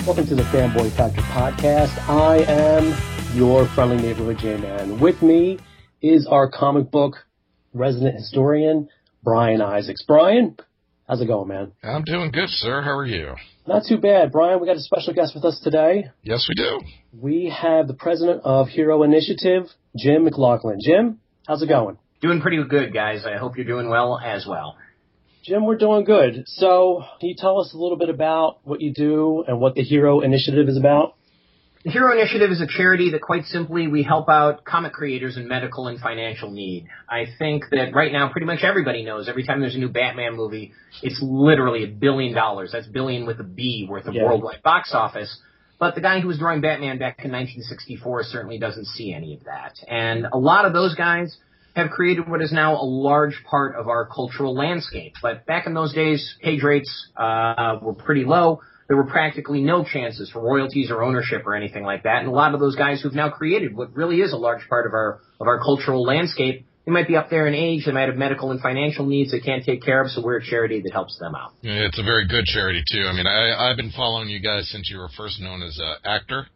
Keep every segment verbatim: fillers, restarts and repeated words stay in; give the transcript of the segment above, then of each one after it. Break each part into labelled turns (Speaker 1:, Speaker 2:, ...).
Speaker 1: Welcome to the Fanboy Factor podcast. I am your friendly neighborhood J-Man. With me is our comic book resident historian, Brian Isaacs. Brian, how's it going, man?
Speaker 2: I'm doing good, sir. How are you?
Speaker 1: Not too bad. Brian, we got a special guest with us today.
Speaker 2: Yes, we do.
Speaker 1: We have the president of Hero Initiative, Jim McLaughlin. Jim, how's it going?
Speaker 3: Doing pretty good, guys. I hope you're doing well as well.
Speaker 1: Jim, we're doing good. So, can you tell us a little bit about what you do and what the Hero Initiative is about?
Speaker 3: The Hero Initiative is a charity that, quite simply, we help out comic creators in medical and financial need. I think that right now pretty much everybody knows every time there's a new Batman movie, it's literally a billion dollars. That's billion with a B worth of
Speaker 1: yeah.
Speaker 3: worldwide box office. But the guy who was drawing Batman back in nineteen sixty-four certainly doesn't see any of that. And a lot of those guys have created what is now a large part of our cultural landscape. But back in those days, page rates uh, were pretty low. There were practically no chances for royalties or ownership or anything like that. And a lot of those guys who've now created what really is a large part of our of our cultural landscape, they might be up there in age, they might have medical and financial needs they can't take care of, so we're a charity that helps them out.
Speaker 2: Yeah, it's a very good charity, too. I mean, I, I've been following you guys since you were first known as an actor.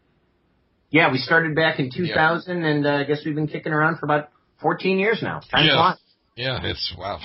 Speaker 3: Yeah, we started back in two thousand, yeah. and uh, I guess we've been kicking around for about fourteen years now. Time
Speaker 2: yeah.
Speaker 3: flies.
Speaker 2: Yeah, it's, wow.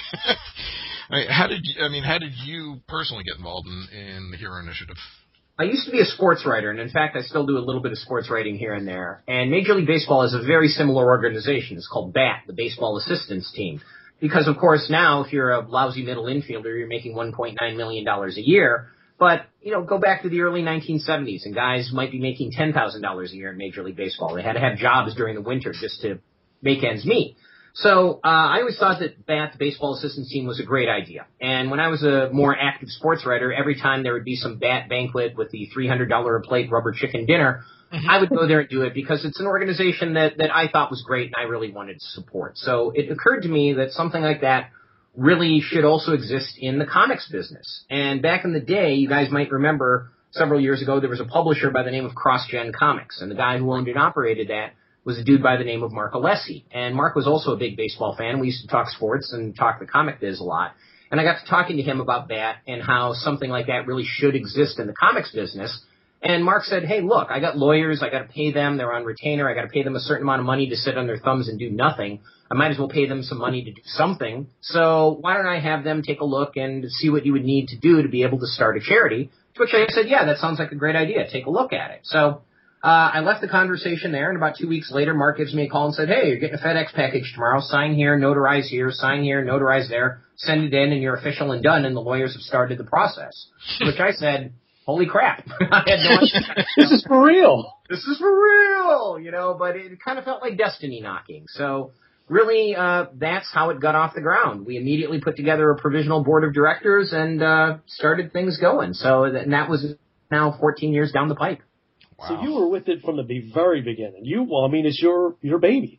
Speaker 2: I mean, how did you, I mean, how did you personally get involved in, in the Hero Initiative?
Speaker 3: I used to be a sports writer, and in fact, I still do a little bit of sports writing here and there. And Major League Baseball is a very similar organization. It's called B A T, the Baseball Assistance Team. Because, of course, now, if you're a lousy middle infielder, you're making one point nine million dollars a year. But, you know, go back to the early nineteen seventies, and guys might be making ten thousand dollars a year in Major League Baseball. They had to have jobs during the winter just to make ends meet. So uh, I always thought that B A T, the Baseball Assistance Team, was a great idea. And when I was a more active sports writer, every time there would be some B A T banquet with the three hundred dollars a plate rubber chicken dinner, mm-hmm. I would go there and do it because it's an organization that, that I thought was great and I really wanted to support. So it occurred to me that something like that really should also exist in the comics business. And back in the day, you guys might remember several years ago, there was a publisher by the name of CrossGen Comics, and the guy who owned and operated that was a dude by the name of Mark Alessi. And Mark was also a big baseball fan. We used to talk sports and talk the comic biz a lot. And I got to talking to him about B A T and how something like that really should exist in the comics business. And Mark said, hey, look, I got lawyers. I got to pay them. They're on retainer. I got to pay them a certain amount of money to sit on their thumbs and do nothing. I might as well pay them some money to do something. So why don't I have them take a look and see what you would need to do to be able to start a charity? To which I said, yeah, that sounds like a great idea. Take a look at it. So Uh, I left the conversation there, and about two weeks later, Mark gives me a call and said, hey, you're getting a FedEx package tomorrow. Sign here, notarize here, sign here, notarize there, send it in, and you're official and done, and the lawyers have started the process. To which I said, holy crap. I had no idea.
Speaker 1: This is for real.
Speaker 3: This is for real, you know, but it kind of felt like destiny knocking. So really, uh, that's how it got off the ground. We immediately put together a provisional board of directors and uh, started things going. So that, and that was now fourteen years down the pipe.
Speaker 1: Wow. So you were with it from the very beginning. You, well, I mean, it's your your baby.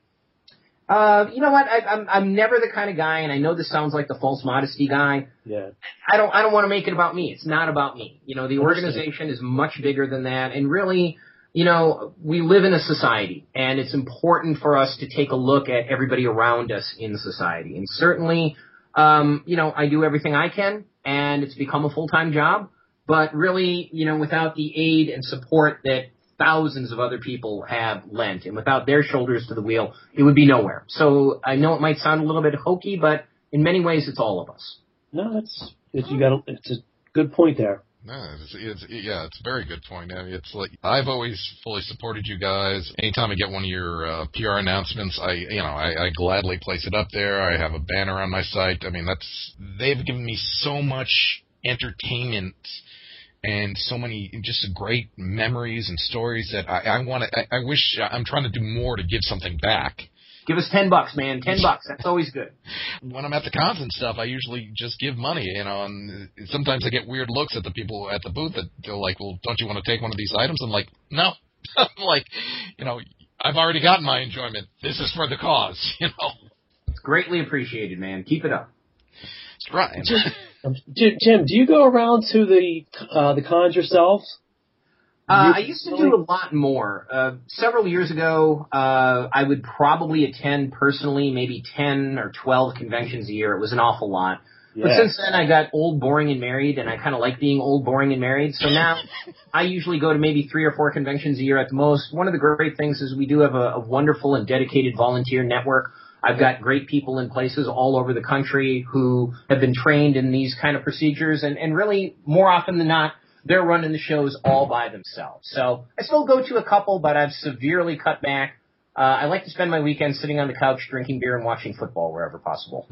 Speaker 3: Uh, you know what? I, I'm I'm never the kind of guy, and I know this sounds like the false modesty guy.
Speaker 1: Yeah.
Speaker 3: I don't I don't want to make it about me. It's not about me. You know, the organization is much bigger than that, and really, you know, we live in a society, and it's important for us to take a look at everybody around us in society. And certainly, um, you know, I do everything I can, and it's become a full-time job. But really, you know, without the aid and support that thousands of other people have lent, and without their shoulders to the wheel, it would be nowhere. So I know it might sound a little bit hokey, but in many ways, it's all of us.
Speaker 1: No, it's, it's you got a, it's a good point there.
Speaker 2: No, it's, it's yeah, it's a very good point. I mean, it's like I've always fully supported you guys. Anytime I get one of your uh, P R announcements, I you know I, I gladly place it up there. I have a banner on my site. I mean, that's they've given me so much entertainment and so many just great memories and stories that I, I want to. I, I wish I'm trying to do more to give something back.
Speaker 3: Give us ten bucks, man. Ten bucks. That's always good.
Speaker 2: When I'm at the cons and stuff, I usually just give money, you know, and sometimes I get weird looks at the people at the booth that they're like, well, don't you want to take one of these items? I'm like, no. I'm like, you know, I've already gotten my enjoyment. This is for the cause, you know.
Speaker 3: It's greatly appreciated, man. Keep it up.
Speaker 2: That's right.
Speaker 1: Jim, Jim, do you go around to the uh, the cons yourselves?
Speaker 3: Uh, I used to do a lot more. Uh, several years ago, uh, I would probably attend personally maybe ten or twelve conventions a year. It was an awful lot.
Speaker 1: Yeah.
Speaker 3: But since then, I got old, boring, and married, and I kind of like being old, boring, and married. So now I usually go to maybe three or four conventions a year at the most. One of the great things is we do have a, a wonderful and dedicated volunteer network. I've got great people in places all over the country who have been trained in these kind of procedures, and, and really, more often than not, they're running the shows all by themselves. So I still go to a couple, but I've severely cut back. Uh, I like to spend my weekends sitting on the couch, drinking beer, and watching football wherever possible.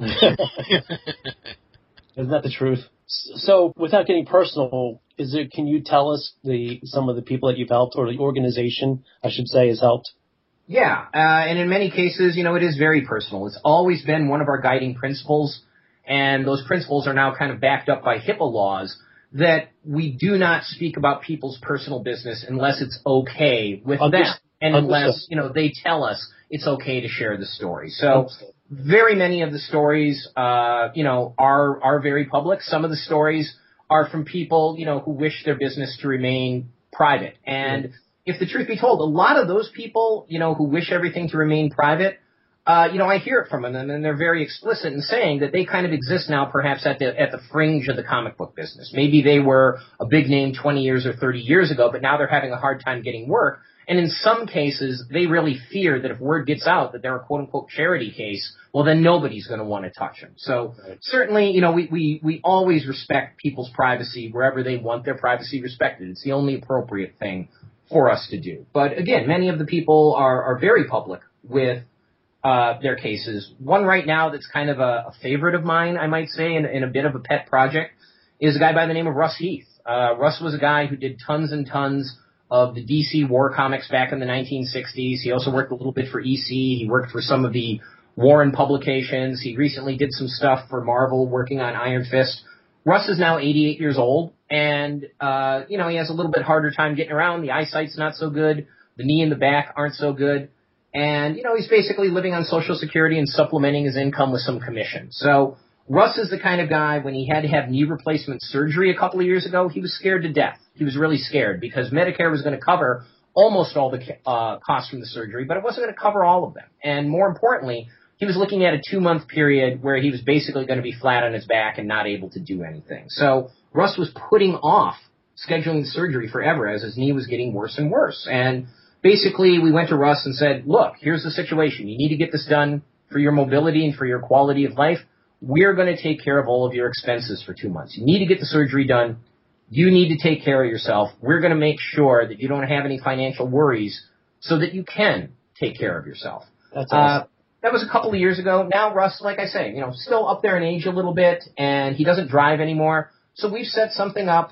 Speaker 1: Isn't that the truth? So, without getting personal, is it? Can you tell us the some of the people that you've helped, or the organization, I should say, has helped?
Speaker 3: Yeah, uh, and in many cases, you know, it is very personal. It's always been one of our guiding principles, and those principles are now kind of backed up by HIPAA laws that we do not speak about people's personal business unless it's okay with
Speaker 1: Understood.
Speaker 3: them, and unless, you know, they tell us it's okay to share the story. So. Very many of the stories, uh, you know, are are very public. Some of the stories are from people, you know, who wish their business to remain private. And mm-hmm. if the truth be told, a lot of those people, you know, who wish everything to remain private, uh, you know, I hear it from them, and they're very explicit in saying that they kind of exist now, perhaps at the at the fringe of the comic book business. Maybe they were a big name twenty years or thirty years ago, but now they're having a hard time getting work. And in some cases, they really fear that if word gets out that they're a quote-unquote charity case, well, then nobody's going to want to touch them. So right. certainly, you know, we, we, we always respect people's privacy wherever they want their privacy respected. It's the only appropriate thing for us to do. But again, many of the people are, are very public with uh, their cases. One right now that's kind of a, a favorite of mine, I might say, and, and a bit of a pet project, is a guy by the name of Russ Heath. Uh, Russ was a guy who did tons and tons of the D C war comics back in the nineteen sixties. He also worked a little bit for E C. He worked for some of the Warren publications. He recently did some stuff for Marvel, working on Iron Fist. Russ is now eighty-eight years old, and, uh, you know, he has a little bit harder time getting around. The eyesight's not so good. The knee and the back aren't so good. And, you know, he's basically living on Social Security and supplementing his income with some commission. So Russ is the kind of guy, when he had to have knee replacement surgery a couple of years ago, he was scared to death. He was really scared because Medicare was going to cover almost all the uh, costs from the surgery, but it wasn't going to cover all of them. And more importantly, he was looking at a two-month period where he was basically going to be flat on his back and not able to do anything. So Russ was putting off scheduling the surgery forever as his knee was getting worse and worse. And basically, we went to Russ and said, look, here's the situation. You need to get this done for your mobility and for your quality of life. We're going to take care of all of your expenses for two months. You need to get the surgery done. You need to take care of yourself. We're going to make sure that you don't have any financial worries so that you can take care of yourself.
Speaker 1: That's awesome.
Speaker 3: Uh, that was a couple of years ago. Now, Russ, like I say, you know, still up there in age a little bit, and he doesn't drive anymore. So we've set something up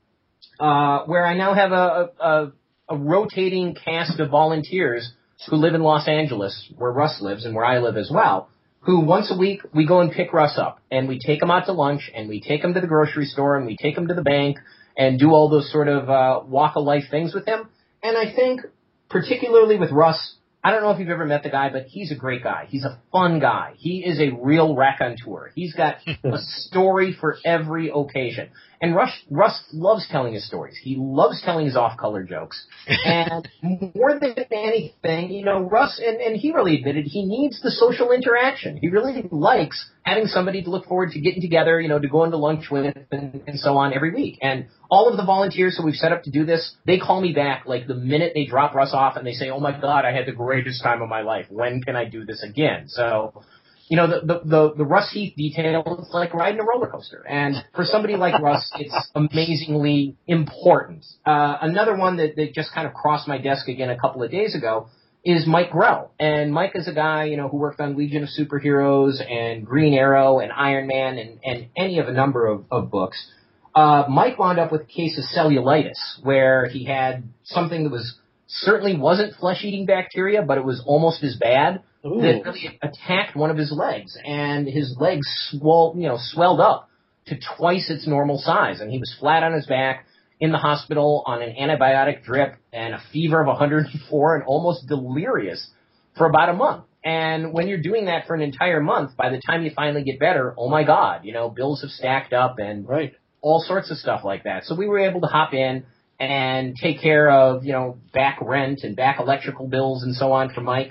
Speaker 3: uh, where I now have a, a, a rotating cast of volunteers who live in Los Angeles, where Russ lives and where I live as well, who once a week we go and pick Russ up, and we take him out to lunch, and we take him to the grocery store, and we take him to the bank, and do all those sort of uh, walk-of-life things with him. And I think, particularly with Russ, I don't know if you've ever met the guy, but he's a great guy. He's a fun guy. He is a real raconteur. He's got a story for every occasion. And Russ, Russ loves telling his stories. He loves telling his off-color jokes. And more than anything, you know, Russ, and, and he really admitted, he needs the social interaction. He really likes having somebody to look forward to getting together, you know, to going to lunch with and, and so on every week. And all of the volunteers who we've set up to do this, they call me back like the minute they drop Russ off, and they say, oh, my God, I had the greatest time of my life. When can I do this again? So, you know, the, the, the, the Russ Heath detail is like riding a roller coaster. And for somebody like Russ, it's amazingly important. Uh, another one that, that just kind of crossed my desk again a couple of days ago is Mike Grell. And Mike is a guy, you know, who worked on Legion of Superheroes and Green Arrow and Iron Man and, and any of a number of, of books. Uh, Mike wound up with a case of cellulitis, where he had something that was certainly wasn't flesh-eating bacteria, but it was almost as bad. Ooh. That really attacked one of his legs, and his legs swell, you know, swelled up to twice its normal size, and he was flat on his back in the hospital on an antibiotic drip and a fever of one hundred four and almost delirious for about a month. And when you're doing that for an entire month, by the time you finally get better, oh my God, you know, bills have stacked up and
Speaker 1: right.
Speaker 3: all sorts of stuff like that. So we were able to hop in and take care of, you know, back rent and back electrical bills and so on for Mike.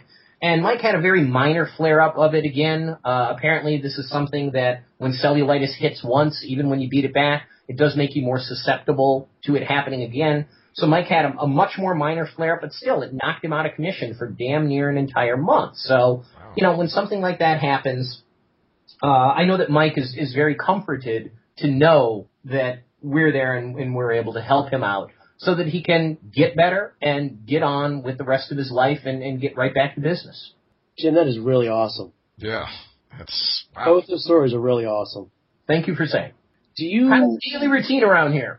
Speaker 3: And Mike had a very minor flare-up of it again. Uh, apparently this is something that when cellulitis hits once, even when you beat it back, it does make you more susceptible to it happening again. So Mike had a, a much more minor flare-up, but still, it knocked him out of commission for damn near an entire month. So, wow. you know, when something like that happens, uh, I know that Mike is, is very comforted to know that we're there and, and we're able to help him out so that he can get better and get on with the rest of his life and, and get right back to business.
Speaker 1: Jim, that is really awesome.
Speaker 2: Yeah, that's wow.
Speaker 1: Both the stories are really awesome.
Speaker 3: Thank you for saying.
Speaker 1: Do you
Speaker 3: kind of daily routine around here?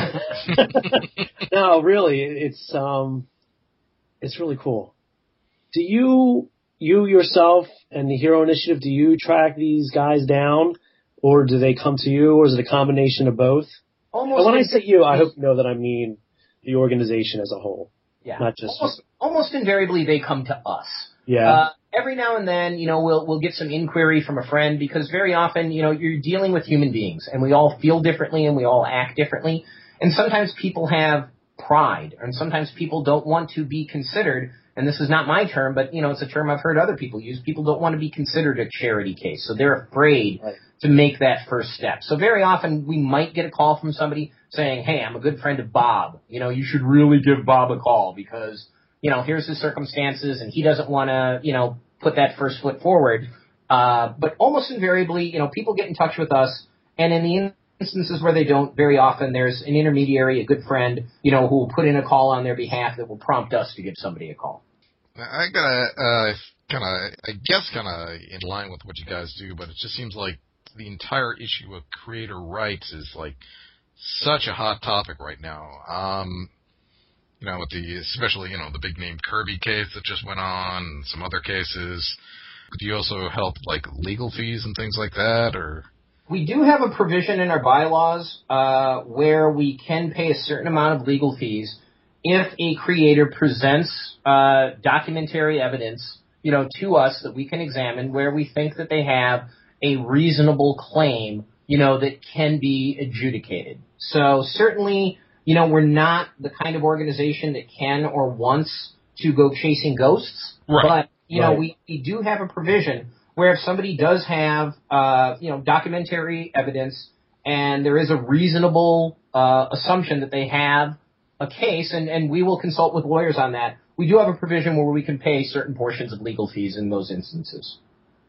Speaker 1: No, really, it's um, it's really cool. Do you, you yourself and the Hero Initiative, do you track these guys down, or do they come to you, or is it a combination of both?
Speaker 3: Almost.
Speaker 1: And when I say you, I hope you know that I mean the organization as a whole.
Speaker 3: Yeah.
Speaker 1: Not just
Speaker 3: almost, almost invariably they come to us.
Speaker 1: Yeah.
Speaker 3: Uh, every now and then, you know, we'll we'll get some inquiry from a friend because very often, you know, you're dealing with human beings and we all feel differently and we all act differently. And sometimes people have pride, and sometimes people don't want to be considered, and this is not my term, but, you know, it's a term I've heard other people use. People don't want to be considered a charity case, so they're afraid right. to make that first step. So very often we might get a call from somebody saying, hey, I'm a good friend of Bob. You know, you should really give Bob a call because, you know, here's his circumstances, and he doesn't want to, you know, put that first foot forward. Uh, but almost invariably, you know, people get in touch with us, and in the instances where they don't, very often there's an intermediary, a good friend, you know, who will put in a call on their behalf that will prompt us to give somebody a call.
Speaker 2: I gotta, uh, kind of, I guess kind of in line with what you guys do, but it just seems like the entire issue of creator rights is like such a hot topic right now. Um, you know, with the, especially, you know, the big name Kirby case that just went on and some other cases. Do you also help like legal fees and things like that, or?
Speaker 3: We do have a provision in our bylaws uh, where we can pay a certain amount of legal fees if a creator presents uh, documentary evidence, you know, to us that we can examine where we think that they have a reasonable claim, you know, that can be adjudicated. So certainly, you know, we're not the kind of organization that can or wants to go chasing ghosts,
Speaker 2: right.
Speaker 3: but, you
Speaker 1: right.
Speaker 3: know, we, we do have a provision where if somebody does have, uh, you know, documentary evidence and there is a reasonable uh, assumption that they have a case, and, and we will consult with lawyers on that, we do have a provision where we can pay certain portions of legal fees in those instances.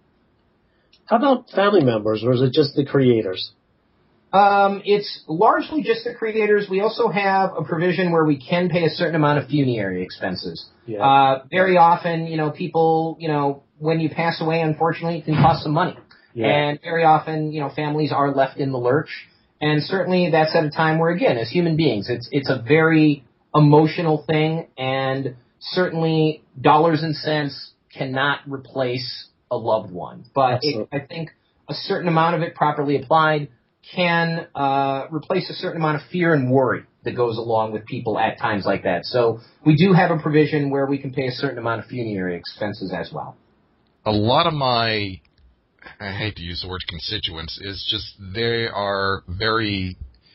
Speaker 1: How about family members, or is it just the creators?
Speaker 3: Um, it's largely just the creators. We also have a provision where we can pay a certain amount of funerary expenses.
Speaker 1: Yeah.
Speaker 3: Uh, very often, you know, people, you know, when you pass away, unfortunately, it can cost some money.
Speaker 1: Yeah.
Speaker 3: And very often, you know, families are left in the lurch. And certainly that's at a time where, again, as human beings, it's it's a very emotional thing. And certainly dollars and cents cannot replace a loved one. But it, I think a certain amount of it properly applied can uh, replace a certain amount of fear and worry that goes along with people at times like that. So we do have a provision where we can pay a certain amount of funerary expenses as well.
Speaker 2: A lot of my, I hate to use the word constituents, is just they are very,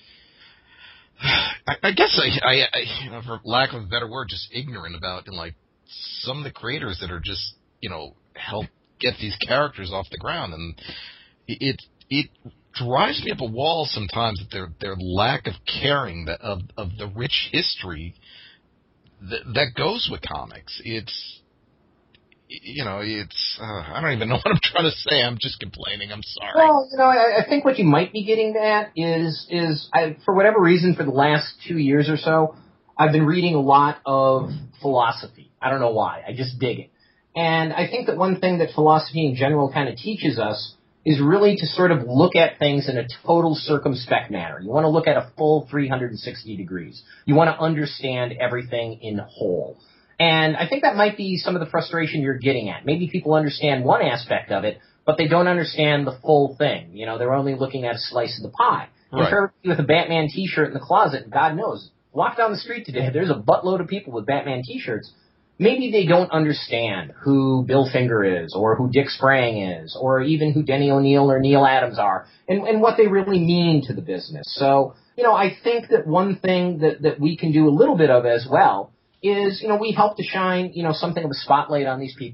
Speaker 2: I, I guess I, I, I, you know, for lack of a better word, just ignorant about, and like some of the creators that are just, you know, help get these characters off the ground, and it it drives me up a wall sometimes that their their lack of caring that of of the rich history that that goes with comics. It's You know, it's, uh, I don't even know what I'm trying to say. I'm just complaining. I'm sorry.
Speaker 3: Well, you know, I, I think what you might be getting at is, is I, for whatever reason, for the last two years or so, I've been reading a lot of philosophy. I don't know why. I just dig it. And I think that one thing that philosophy in general kind of teaches us is really to sort of look at things in a total circumspect manner. You want to look at a full three hundred sixty degrees. You want to understand everything in whole. And I think that might be some of the frustration you're getting at. Maybe people understand one aspect of it, but they don't understand the full thing. You know, they're only looking at a slice of the pie.
Speaker 2: Right.
Speaker 3: If you're with a Batman t-shirt in the closet, God knows, walk down the street today, there's a buttload of people with Batman t-shirts. Maybe they don't understand who Bill Finger is, or who Dick Sprang is, or even who Denny O'Neil or Neil Adams are, and, and what they really mean to the business. So, you know, I think that one thing that, that we can do a little bit of as well is, you know, we help to shine, you know, something of a spotlight on these people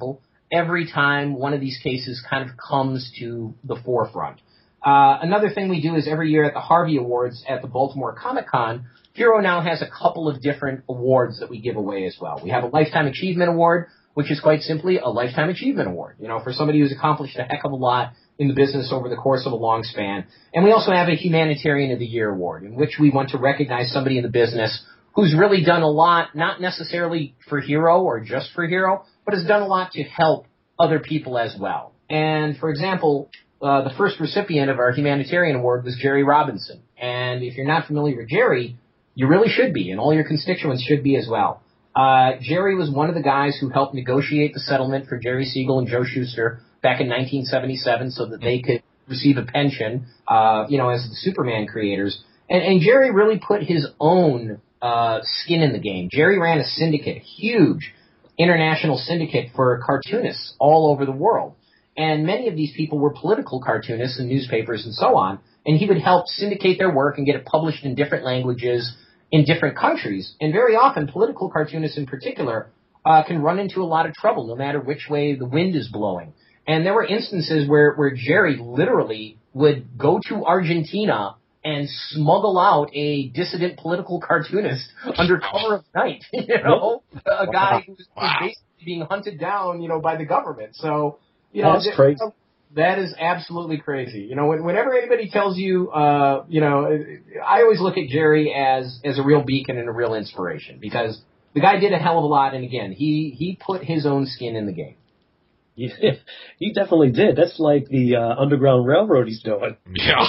Speaker 3: every time one of these cases kind of comes to the forefront. Uh, another thing we do is every year at the Harvey Awards at the Baltimore Comic Con, Hero now has a couple of different awards that we give away as well. We have a Lifetime Achievement Award, which is quite simply a Lifetime Achievement Award, you know, for somebody who's accomplished a heck of a lot in the business over the course of a long span. And we also have a Humanitarian of the Year Award, in which we want to recognize somebody in the business who's really done a lot, not necessarily for Hero or just for Hero, but has done a lot to help other people as well. And, for example, uh, the first recipient of our Humanitarian Award was Jerry Robinson. And if you're not familiar with Jerry, you really should be, and all your constituents should be as well. Uh, Jerry was one of the guys who helped negotiate the settlement for Jerry Siegel and Joe Shuster back in nineteen seventy-seven so that they could receive a pension, uh, you know, as the Superman creators. And, and Jerry really put his own uh, skin in the game. Jerry ran a syndicate, a huge international syndicate for cartoonists all over the world. And many of these people were political cartoonists in newspapers and so on, and he would help syndicate their work and get it published in different languages in different countries. And very often, political cartoonists in particular uh, can run into a lot of trouble no matter which way the wind is blowing. And there were instances where, where Jerry literally would go to Argentina and smuggle out a dissident political cartoonist under cover of night, you know, a guy who was, was basically being hunted down, you know, by the government. So, you know,
Speaker 1: that's
Speaker 3: th-
Speaker 1: crazy.
Speaker 3: That is absolutely crazy. You know, when, whenever anybody tells you, uh, you know, I always look at Jerry as, as a real beacon and a real inspiration because the guy did a hell of a lot. And again, he, he put his own skin in the game.
Speaker 1: Yeah, he definitely did. That's like the uh, Underground Railroad he's doing.
Speaker 2: Yeah.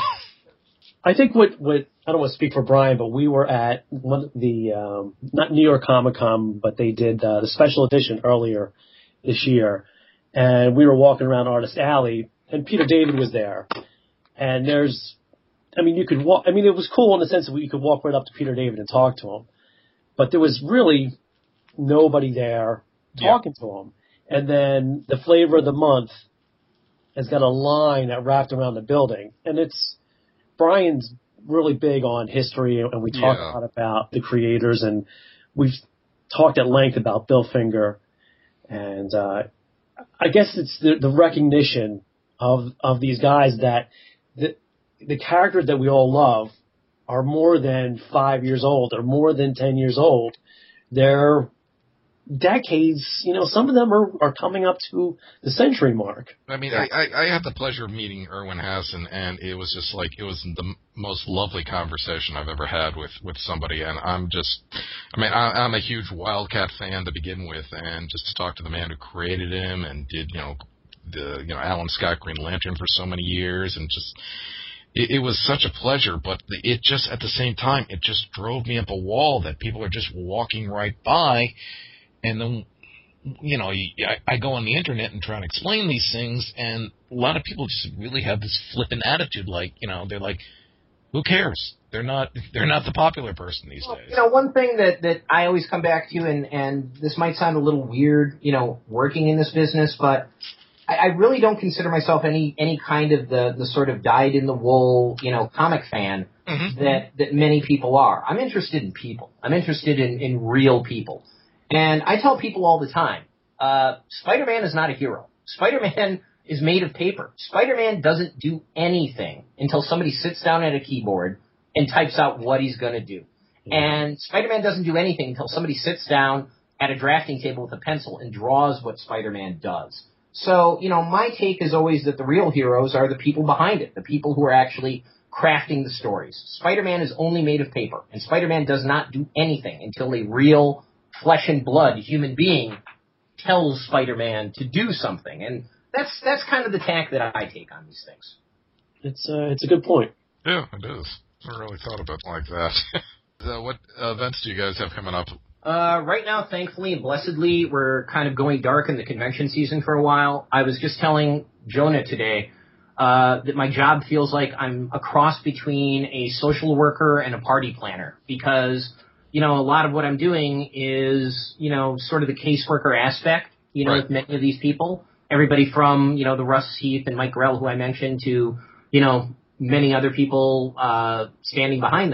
Speaker 1: I think what, what, I don't want to speak for Brian, but we were at one the, um, not New York Comic Con, but they did uh, the special edition earlier this year. And we were walking around Artist Alley, and Peter David was there. And there's, I mean, you could walk, I mean, it was cool in the sense that you could walk right up to Peter David and talk to him. But there was really nobody there talking yeah. to him. And then the Flavor of the Month has got a line that wrapped around the building. And it's, Brian's really big on history, and we talk
Speaker 2: yeah.
Speaker 1: a lot about the creators, and we've talked at length about Bill Finger. And, uh, I guess it's the, the recognition of of these guys that the the characters that we all love are more than five years old or more than ten years old. They're decades, you know, some of them are, are coming up to the century mark.
Speaker 2: I mean, I, I, I had the pleasure of meeting Irwin Hasson, and it was just like, it was the most lovely conversation I've ever had with, with somebody, and I'm just, I mean, I, I'm a huge Wildcat fan to begin with, and just to talk to the man who created him and did, you know, the, you know, Alan Scott Green Lantern for so many years, and just, it, it was such a pleasure, but it just, at the same time, it just drove me up a wall that people are just walking right by. And then, you know, I, I go on the internet and try and explain these things, and a lot of people just really have this flippant attitude, like, you know, they're like, who cares? They're not, they're not the popular person these
Speaker 3: well,
Speaker 2: days.
Speaker 3: You know, one thing that, that I always come back to, and, and this might sound a little weird, you know, working in this business, but I, I really don't consider myself any, any kind of the, the sort of dyed-in-the-wool, you know, comic fan mm-hmm. that, that many people are. I'm interested in people. I'm interested in, in real people. And I tell people all the time, uh, Spider-Man is not a hero. Spider-Man is made of paper. Spider-Man doesn't do anything until somebody sits down at a keyboard and types out what he's going to do. Mm-hmm. And Spider-Man doesn't do anything until somebody sits down at a drafting table with a pencil and draws what Spider-Man does. So, you know, my take is always that the real heroes are the people behind it, the people who are actually crafting the stories. Spider-Man is only made of paper, and Spider-Man does not do anything until a real flesh and blood human being tells Spider-Man to do something, and that's that's kind of the tack that I take on these things.
Speaker 1: It's uh, it's a good point.
Speaker 2: Yeah, it is. I never really thought about it like that. uh, what events do you guys have coming up?
Speaker 3: Uh, right now, thankfully and blessedly, we're kind of going dark in the convention season for a while. I was just telling Jonah today uh, that my job feels like I'm a cross between a social worker and a party planner, because you know, a lot of what I'm doing is, you know, sort of the caseworker aspect, you know, right. with many of these people. Everybody from, you know, the Russ Heath and Mike Grell, who I mentioned, to, you know, many other people uh, standing behind them.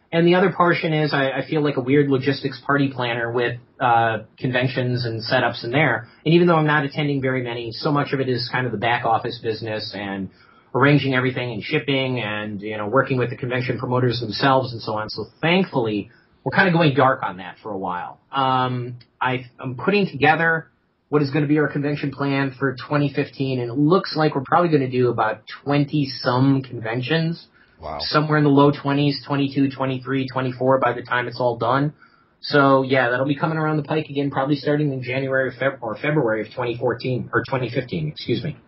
Speaker 3: And the other portion is I, I feel like a weird logistics party planner with uh, conventions and setups in there. And even though I'm not attending very many, so much of it is kind of the back office business and arranging everything and shipping and, you know, working with the convention promoters themselves and so on. So thankfully, we're kind of going dark on that for a while. Um, I, I'm putting together what is going to be our convention plan for twenty fifteen, and it looks like we're probably going to do about twenty-some conventions.
Speaker 2: Wow.
Speaker 3: Somewhere in the low twenties, twenty-two, twenty-three, twenty-four by the time it's all done. So, yeah, that'll be coming around the pike again, probably starting in January or, Feb- or February of twenty fourteen, or twenty fifteen, excuse me.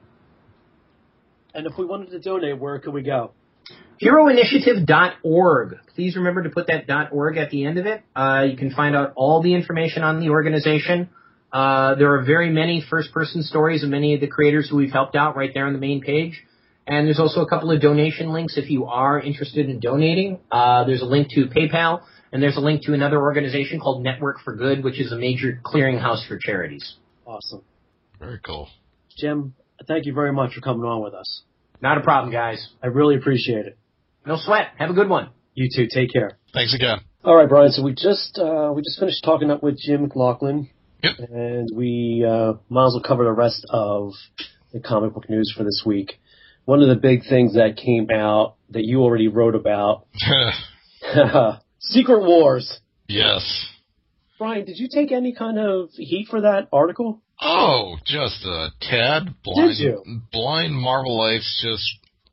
Speaker 1: And if we wanted to donate, where could we go?
Speaker 3: hero initiative dot org. Please remember to put that .org at the end of it. Uh, you can find out all the information on the organization. Uh, there are very many first-person stories of many of the creators who we've helped out right there on the main page. And there's also a couple of donation links if you are interested in donating. Uh, there's a link to PayPal, and there's a link to another organization called Network for Good, which is a major clearinghouse for charities.
Speaker 1: Awesome.
Speaker 2: Very cool.
Speaker 1: Jim, thank you very much for coming on with us.
Speaker 3: Not a problem, guys.
Speaker 1: I really appreciate it.
Speaker 3: No sweat. Have a good one.
Speaker 1: You too. Take care.
Speaker 2: Thanks again.
Speaker 1: All right, Brian. So we just uh, we just finished talking up with Jim McLaughlin.
Speaker 2: Yep.
Speaker 1: And we uh, might as well cover the rest of the comic book news for this week. One of the big things that came out that you already wrote about, Secret Wars.
Speaker 2: Yes.
Speaker 1: Brian, did you take any kind of heat for that article?
Speaker 2: Oh, just a tad. Blind,
Speaker 1: Did you?
Speaker 2: Blind Marvel Life's just...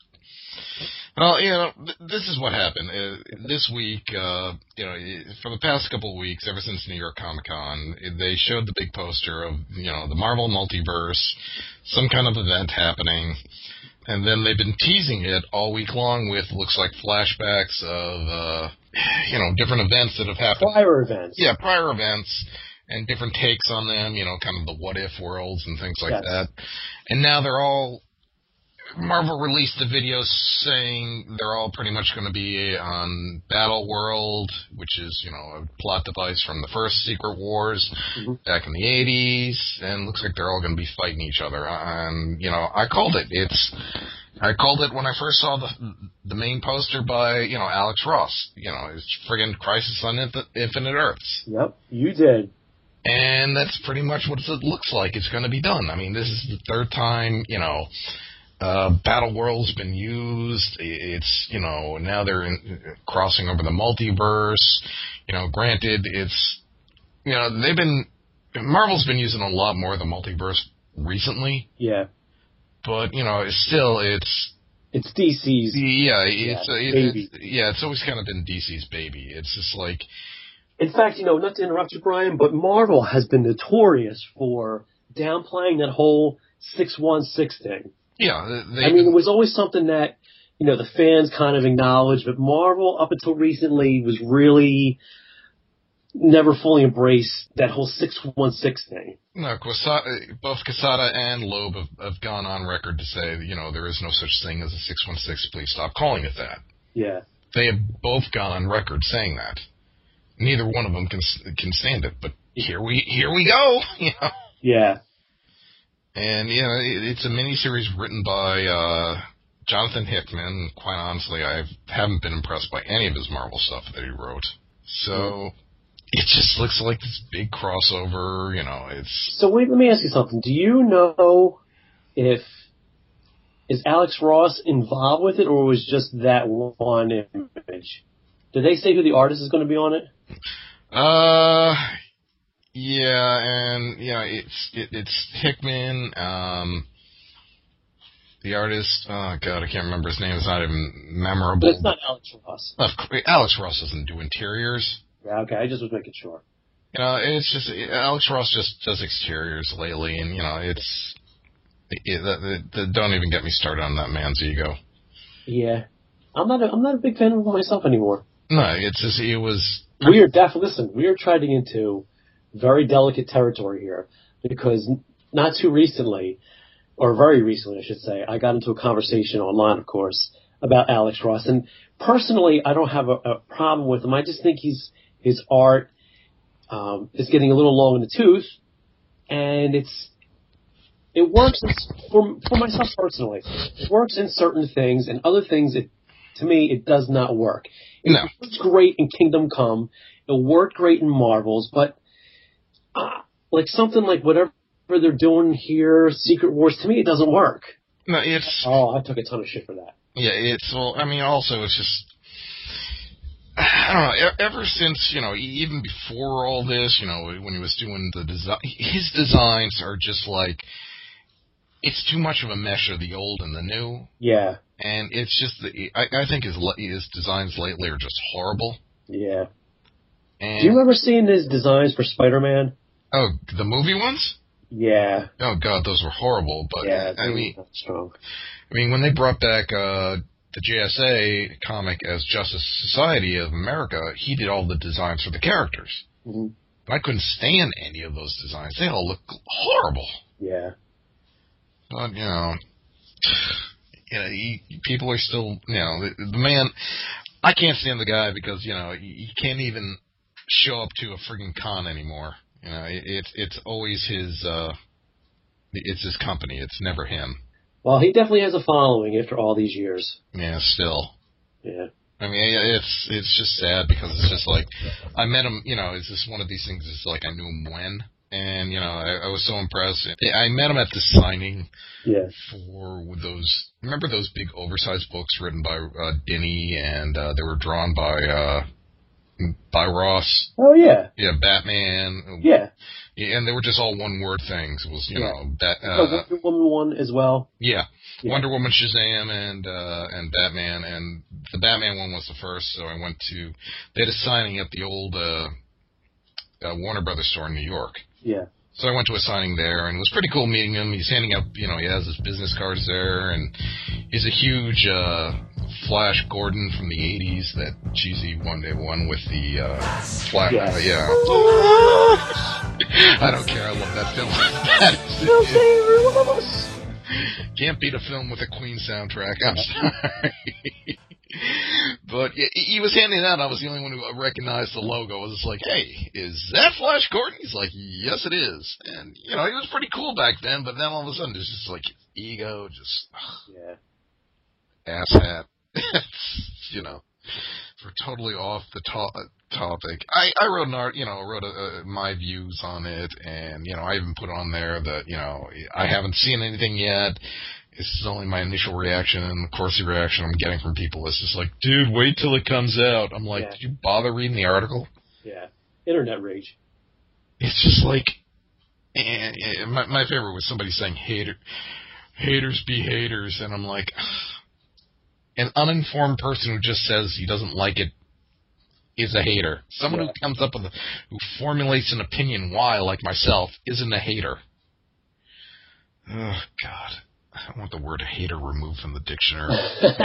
Speaker 2: Well, you know, th- this is what happened. Uh, this week, uh, you know, for the past couple of weeks, ever since New York Comic Con, they showed the big poster of, you know, the Marvel Multiverse, some kind of event happening, and then they've been teasing it all week long with, looks like, flashbacks of, uh, you know, different events that have happened.
Speaker 1: Prior events.
Speaker 2: Yeah, prior events, and different takes on them, you know, kind of the what-if worlds and things like
Speaker 1: Yes.
Speaker 2: that. And now they're all... Marvel released a video saying they're all pretty much going to be on Battle World, which is, you know, a plot device from the first Secret Wars
Speaker 1: Mm-hmm.
Speaker 2: back in the eighties, and looks like they're all going to be fighting each other. And, you know, I called it. It's, I called it when I first saw the the main poster by, you know, Alex Ross. You know, it's friggin' Crisis on Inf- Infinite Earths.
Speaker 1: Yep, you did.
Speaker 2: And that's pretty much what it looks like it's going to be done. I mean, this is the third time, you know, Uh, Battle World's been used. It's, you know, now they're in, crossing over the multiverse. You know, granted, it's, you know, they've been, Marvel's been using a lot more of the multiverse recently.
Speaker 1: Yeah.
Speaker 2: But, you know, it's still, it's,
Speaker 1: It's D C's.
Speaker 2: yeah, it's,
Speaker 1: Yeah,
Speaker 2: it,
Speaker 1: baby.
Speaker 2: it's, yeah, it's always kind of been D C's baby. It's just like,
Speaker 1: In fact, you know, not to interrupt you, Brian, but Marvel has been notorious for downplaying that whole six one six thing.
Speaker 2: yeah, they,
Speaker 1: I mean, it was always something that, you know, the fans kind of acknowledged, but Marvel, up until recently, was really never fully embraced that whole six one six thing.
Speaker 2: No, Quesada, both Quesada and Loeb have, have gone on record to say, that, you know, there is no such thing as a six one six. Please stop calling it that.
Speaker 1: Yeah.
Speaker 2: They have both gone on record saying that. Neither one of them can can stand it, but here we here we go. You know.
Speaker 1: Yeah.
Speaker 2: And you know, it, it's a miniseries written by uh, Jonathan Hickman. Quite honestly, I haven't been impressed by any of his Marvel stuff that he wrote. So. Mm. It just looks like this big crossover, you know, it's...
Speaker 1: So wait, let me ask you something. Do you know if... Is Alex Ross involved with it, or was just that one image? Did they say who the artist is going to be on it?
Speaker 2: Uh... Yeah, and, yeah, it's it, it's Hickman, um... The artist, oh god, I can't remember his name, it's not even memorable.
Speaker 1: But it's not Alex Ross.
Speaker 2: Of course, Alex Ross doesn't do interiors.
Speaker 1: Yeah, okay, I just was making sure.
Speaker 2: You know, it's just, Alex Ross just does exteriors lately, and, you know, it's, it, it, it, don't even get me started on that man's ego.
Speaker 1: Yeah. I'm not a, I'm not a big fan of him myself anymore.
Speaker 2: No, it's just, it was...
Speaker 1: We are definitely, listen, we are treading into very delicate territory here, because not too recently, or very recently, I should say, I got into a conversation online, of course, about Alex Ross, and personally, I don't have a, a problem with him. I just think he's... His art um, is getting a little long in the tooth, and it's it works in, for for myself personally. It works in certain things, and other things it to me, it does not work. It
Speaker 2: No.
Speaker 1: works great in Kingdom Come. It worked great in Marvels, but uh, like something like whatever they're doing here, Secret Wars, to me, it doesn't work.
Speaker 2: No, it's...
Speaker 1: Oh, I took a ton of shit for that.
Speaker 2: Yeah, it's... Well, I mean, also, it's just... I don't know, e- ever since, you know, even before all this, you know, when he was doing the design, his designs are just like, it's too much of a mesh of the old and the new.
Speaker 1: Yeah.
Speaker 2: And it's just, the, I, I think his his designs lately are just horrible.
Speaker 1: Yeah.
Speaker 2: And,
Speaker 1: do you remember seeing his designs for Spider-Man?
Speaker 2: Oh, the movie ones?
Speaker 1: Yeah.
Speaker 2: Oh, God, those were horrible, but,
Speaker 1: yeah,
Speaker 2: I mean,
Speaker 1: strong.
Speaker 2: I mean, when they brought back, uh, the J S A comic as Justice Society of America, he did all the designs for the characters.
Speaker 1: Mm-hmm.
Speaker 2: I couldn't stand any of those designs. They all look horrible.
Speaker 1: Yeah.
Speaker 2: But, you know, you know he, people are still, you know, the, the man, I can't stand the guy because, you know, he, he can't even show up to a friggin' con anymore. You know, it, it's it's always his, uh, it's his company. It's never him.
Speaker 1: Well, he definitely has a following after all these years.
Speaker 2: Yeah, still.
Speaker 1: Yeah.
Speaker 2: I mean, it's it's just sad because it's just like, I met him, you know, it's just one of these things, it's like I knew him when, and, you know, I, I was so impressed. I met him at the signing
Speaker 1: yeah.
Speaker 2: for those, remember those big oversized books written by uh, Denny, and uh, they were drawn by uh, by Ross?
Speaker 1: Oh, yeah.
Speaker 2: Yeah, Batman.
Speaker 1: Yeah.
Speaker 2: Yeah, and they were just all one-word things. It was, you
Speaker 1: yeah.
Speaker 2: know, Bat, uh,
Speaker 1: oh, Wonder Woman one as well.
Speaker 2: Yeah.
Speaker 1: yeah.
Speaker 2: Wonder Woman, Shazam, and uh, and Batman, and the Batman one was the first, so I went to, they had a signing at the old uh, uh, Warner Brothers store in New York.
Speaker 1: Yeah.
Speaker 2: So I went to a signing there, and it was pretty cool meeting him. He's handing out, you know, he has his business cards there, and he's a huge uh, Flash Gordon from the eighties, that cheesy one-day one with the uh, flat,
Speaker 1: yes.
Speaker 2: uh, yeah. I don't care, I love that film. That is, can't beat a film with a Queen soundtrack, I'm sorry. But yeah, he was handing it out. I was the only one who recognized the logo. I was just like, hey, is that Flash Gordon? He's like, yes, it is. And, you know, he was pretty cool back then, but then all of a sudden, there's just like ego, just
Speaker 1: yeah.
Speaker 2: asshat. You know, for totally off the to- topic. I, I wrote an art, you know, wrote a, a, my views on it, and, you know, I even put on there that, you know, I haven't seen anything yet. This is only my initial reaction, and of course the reaction I'm getting from people is just like, dude, wait till it comes out. I'm like, yeah. Did you bother reading the article?
Speaker 1: Yeah. Internet rage.
Speaker 2: It's just like, and, and my, my favorite was somebody saying, hater, haters be haters, and I'm like, an uninformed person who just says he doesn't like it is a hater. Someone yeah. who comes up with a, who formulates an opinion why, like myself, isn't a hater. Oh, God. I want the word hater removed from the dictionary.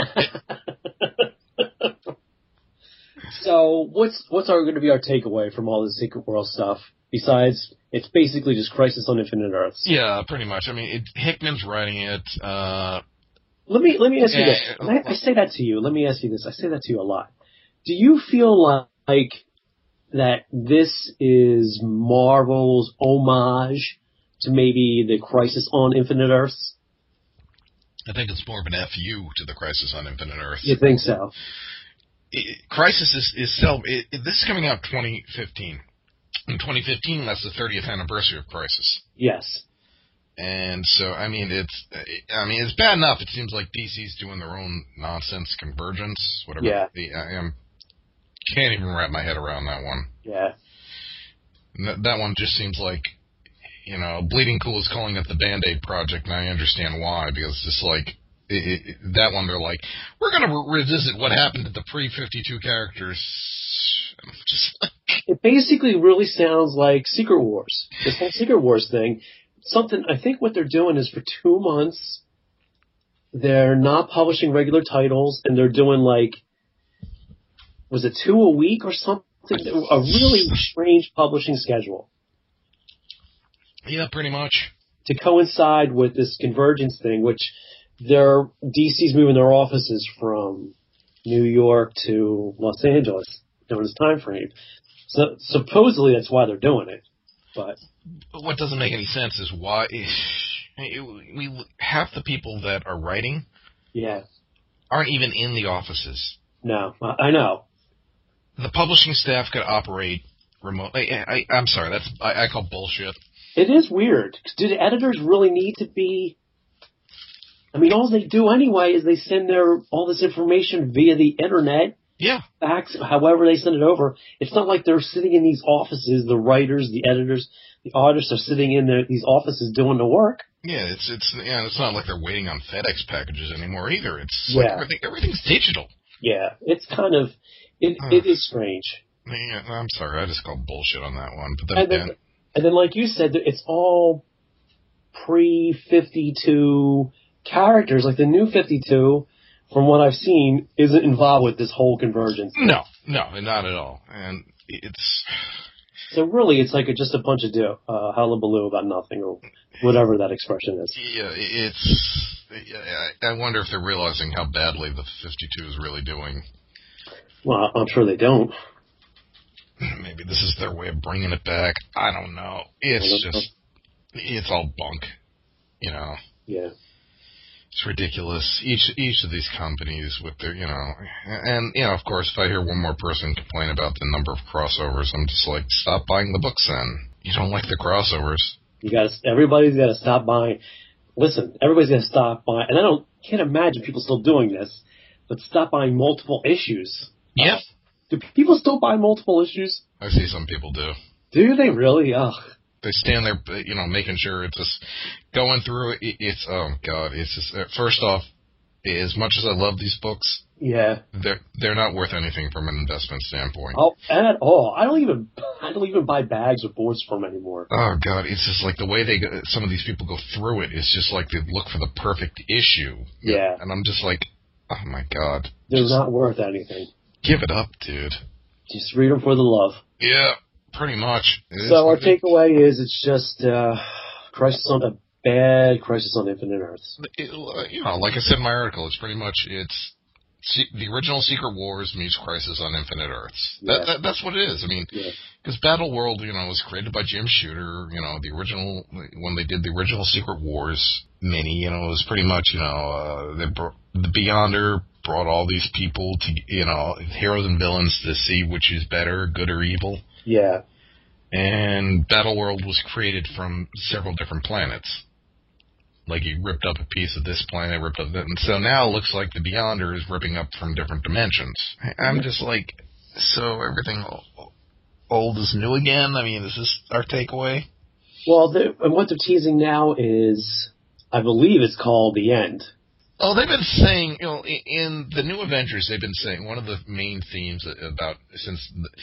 Speaker 1: So, what's what's our, going to be our takeaway from all this Secret World stuff? Besides, it's basically just Crisis on Infinite Earths.
Speaker 2: Yeah, pretty much. I mean, it, Hickman's writing it. Uh,
Speaker 1: let me let me ask you
Speaker 2: yeah,
Speaker 1: this. I, I say that to you. Let me ask you this. I say that to you a lot. Do you feel like that this is Marvel's homage to maybe the Crisis on Infinite Earths?
Speaker 2: I think it's more of an F U to the Crisis on Infinite Earths.
Speaker 1: You think so?
Speaker 2: It, Crisis is, is self. It, it, this is coming out twenty fifteen. In twenty fifteen, that's the thirtieth anniversary of Crisis.
Speaker 1: Yes.
Speaker 2: And so, I mean, it's. I mean, it's bad enough. It seems like D C's doing their own nonsense convergence, whatever.
Speaker 1: Yeah.
Speaker 2: The, I am. Can't even wrap my head around that one.
Speaker 1: Yeah.
Speaker 2: That, that one just seems like. You know, Bleeding Cool is calling it the Band-Aid Project, and I understand why, because it's just like, it, it, that one they're like, we're going to re- revisit what happened to the pre fifty-two characters. And I'm just like...
Speaker 1: It basically really sounds like Secret Wars. This whole Secret Wars thing. Something, I think what they're doing is for two months, they're not publishing regular titles, and they're doing like, was it two a week or something? A really strange publishing schedule.
Speaker 2: Yeah, pretty much.
Speaker 1: To coincide with this convergence thing, which they're, D C's moving their offices from New York to Los Angeles during this time frame. So supposedly that's why they're doing it. But,
Speaker 2: but what doesn't make any sense is why it, we half the people that are writing
Speaker 1: yeah.
Speaker 2: aren't even in the offices.
Speaker 1: No, I know.
Speaker 2: The publishing staff could operate remotely. I, I, I'm sorry, that's I, I call bullshit.
Speaker 1: It is weird. Do the editors really need to be... I mean, all they do anyway is they send their all this information via the internet.
Speaker 2: Yeah.
Speaker 1: Fax, however they send it over. It's not like they're sitting in these offices, the writers, the editors, the artists are sitting in their, these offices doing the work.
Speaker 2: Yeah, it's it's yeah, it's not like they're waiting on FedEx packages anymore either. It's
Speaker 1: Yeah.
Speaker 2: like everything everything's digital.
Speaker 1: Yeah, it's kind of, it,
Speaker 2: Uh.
Speaker 1: it is strange.
Speaker 2: Yeah, I'm sorry, I just called bullshit on that one. But then,
Speaker 1: And then,
Speaker 2: again,
Speaker 1: and then like you said, it's all pre fifty-two characters. Like the new fifty-two, from what I've seen, isn't involved with this whole convergence.
Speaker 2: no, no, not at all. And it's
Speaker 1: So really, it's like a, just a bunch of do, uh, hullabaloo about nothing, or whatever that expression is.
Speaker 2: yeah, it's. Yeah, I wonder if they're realizing how badly the fifty-two is really doing.
Speaker 1: Well, I'm sure they don't.
Speaker 2: Maybe this is their way of bringing it back. I don't know. It's just, it's all bunk. You know.
Speaker 1: Yeah.
Speaker 2: It's ridiculous. Each each of these companies with their, you know, and, you know, of course, if I hear one more person complain about the number of crossovers, I'm just like, stop buying the books then. You don't like the crossovers.
Speaker 1: You got to. Everybody's got to stop buying. Listen, everybody's got to stop buying, and I don't can't imagine people still doing this, but stop buying multiple issues.
Speaker 2: Yeah.
Speaker 1: Uh, do people still buy multiple issues?
Speaker 2: I see some people do.
Speaker 1: Do they really? Ugh.
Speaker 2: They stand there, you know, making sure it's just going through it. It's, oh, God, it's just, first off, as much as I love these books,
Speaker 1: Yeah.
Speaker 2: they're, they're not worth anything from an investment standpoint.
Speaker 1: Oh, at all. I don't even I don't even buy bags or boards from them anymore.
Speaker 2: Oh, God, it's just like the way they go, some of these people go through it is just like they look for the perfect issue.
Speaker 1: Yeah.
Speaker 2: And I'm just like, oh, my God.
Speaker 1: They're
Speaker 2: just
Speaker 1: not worth anything.
Speaker 2: give it up, dude.
Speaker 1: Just read them for the love.
Speaker 2: Yeah, pretty much. It
Speaker 1: So
Speaker 2: is
Speaker 1: our
Speaker 2: what it-
Speaker 1: takeaway is it's just uh, Crisis on a bad Crisis on Infinite Earths.
Speaker 2: it- you know, like I said in my article, it's pretty much, it's Se- the original Secret Wars meets Crisis on Infinite Earths. That,
Speaker 1: Yeah.
Speaker 2: that That's what it is. I mean,
Speaker 1: Yeah.
Speaker 2: because Battle World, you know, was created by Jim Shooter. You know, the original, when they did the original Secret Wars mini, you know, it was pretty much, you know, uh, they brought, the Beyonder brought all these people to, you know, heroes and villains to see which is better, good or evil.
Speaker 1: Yeah.
Speaker 2: And Battle World was created from several different planets. Like, he ripped up a piece of this planet, ripped up that, and so now it looks like the Beyonder is ripping up from different dimensions. I'm just like, so everything old is new again? I mean, is this our takeaway?
Speaker 1: Well, the, and what they're teasing now is, I believe it's called The End.
Speaker 2: Oh, they've been saying, you know, in the New Avengers, they've been saying one of the main themes about, since the,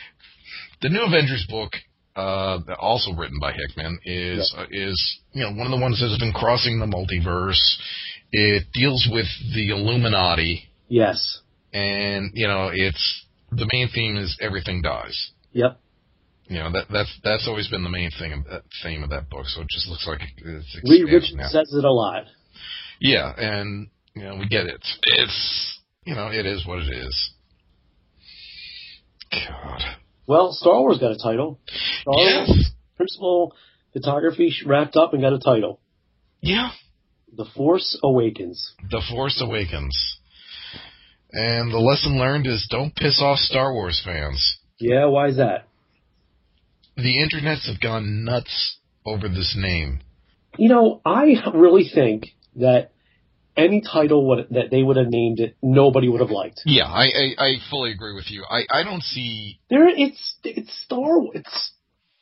Speaker 2: the New Avengers book, uh, also written by Hickman, is,
Speaker 1: yeah.
Speaker 2: uh, is, you know, one of the ones that has been crossing the multiverse. It deals with the Illuminati.
Speaker 1: Yes.
Speaker 2: And, you know, it's, the main theme is everything dies.
Speaker 1: Yep.
Speaker 2: You know, that, that's, that's always been the main thing, of that theme of that book, so it just looks like it's
Speaker 1: Reed
Speaker 2: expanded
Speaker 1: Richards
Speaker 2: now.
Speaker 1: says it a lot.
Speaker 2: Yeah, and, you know, we get it. It's, you know, it is what it is. God.
Speaker 1: Well, Star Wars got a title. Star
Speaker 2: Yes.
Speaker 1: Wars principal photography wrapped up and got a title.
Speaker 2: Yeah.
Speaker 1: The Force Awakens.
Speaker 2: The Force Awakens. And the lesson learned is don't piss off Star Wars fans.
Speaker 1: Yeah, why is that?
Speaker 2: The internets have gone nuts over this name.
Speaker 1: You know, I really think that any title would, that they would have named it, nobody would have liked.
Speaker 2: Yeah, I, I, I fully agree with you. I, I don't see...
Speaker 1: There, it's it's Star Wars. It's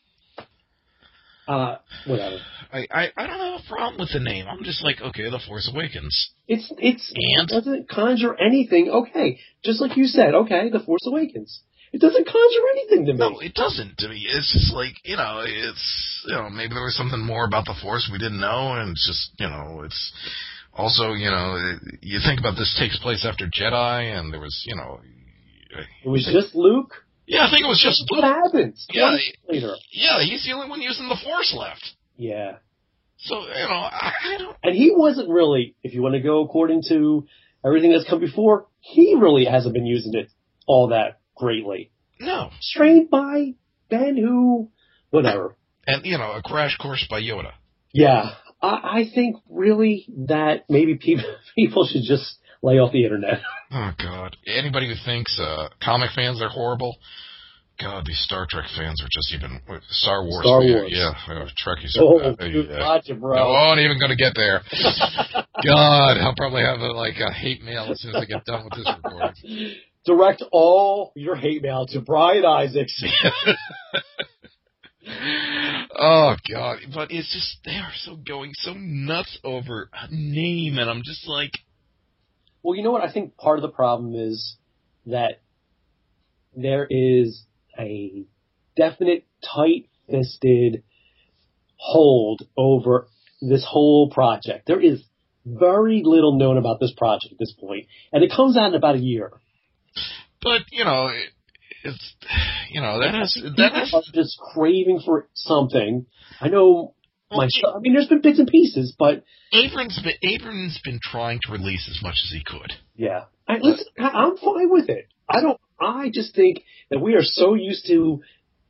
Speaker 1: uh, whatever.
Speaker 2: I, I, I don't have a problem with the name. I'm just like, okay, The Force Awakens.
Speaker 1: It's it's
Speaker 2: And?
Speaker 1: it doesn't conjure anything. Okay, just like you said. Okay, The Force Awakens. It doesn't conjure anything to me.
Speaker 2: No, it doesn't to me. It's just like, you know, it's, you know, maybe there was something more about the Force we didn't know, and it's just, you know, it's also, you know, you think about this takes place after Jedi, and there was, you know...
Speaker 1: It was just Luke.
Speaker 2: Yeah, I think it was just
Speaker 1: What
Speaker 2: Luke.
Speaker 1: happens?
Speaker 2: Yeah,
Speaker 1: later.
Speaker 2: Yeah, he's the only one using the Force left.
Speaker 1: Yeah.
Speaker 2: So, you know, I, I don't...
Speaker 1: And he wasn't really, if you want to go according to everything that's come before, he really hasn't been using it all that greatly.
Speaker 2: No.
Speaker 1: Strained by Ben who, whatever.
Speaker 2: And, you know, a crash course by Yoda.
Speaker 1: Yeah. I, I think really that maybe people, people should just lay off the internet.
Speaker 2: Oh, God. Anybody who thinks uh, comic fans are horrible, God, these Star Trek fans are just even... Star Wars
Speaker 1: Star
Speaker 2: fans.
Speaker 1: Wars.
Speaker 2: Yeah, uh, Trekkies are
Speaker 1: Oh,
Speaker 2: bad.
Speaker 1: dude,
Speaker 2: Yeah.
Speaker 1: watch it, bro.
Speaker 2: No, I ain't even going to get there. God, I'll probably have a, like a hate mail as soon as I get done with this recording.
Speaker 1: Direct all your hate mail to Brian Isaacs.
Speaker 2: Oh, God. But it's just, they are so going so nuts over a name, and I'm just like...
Speaker 1: Well, you know what? I think part of the problem is that there is a definite tight-fisted hold over this whole project. There is very little known about this project at this point, and it comes out in about a year.
Speaker 2: But, you know, it, it's, you know, that has... That has
Speaker 1: I'm just craving for something. I know myself. I mean, there's been bits and pieces, but
Speaker 2: Abrams been, Abrams been trying to release as much as he could.
Speaker 1: yeah, I, listen, I'm fine with it. I don't. I just think that we are so used to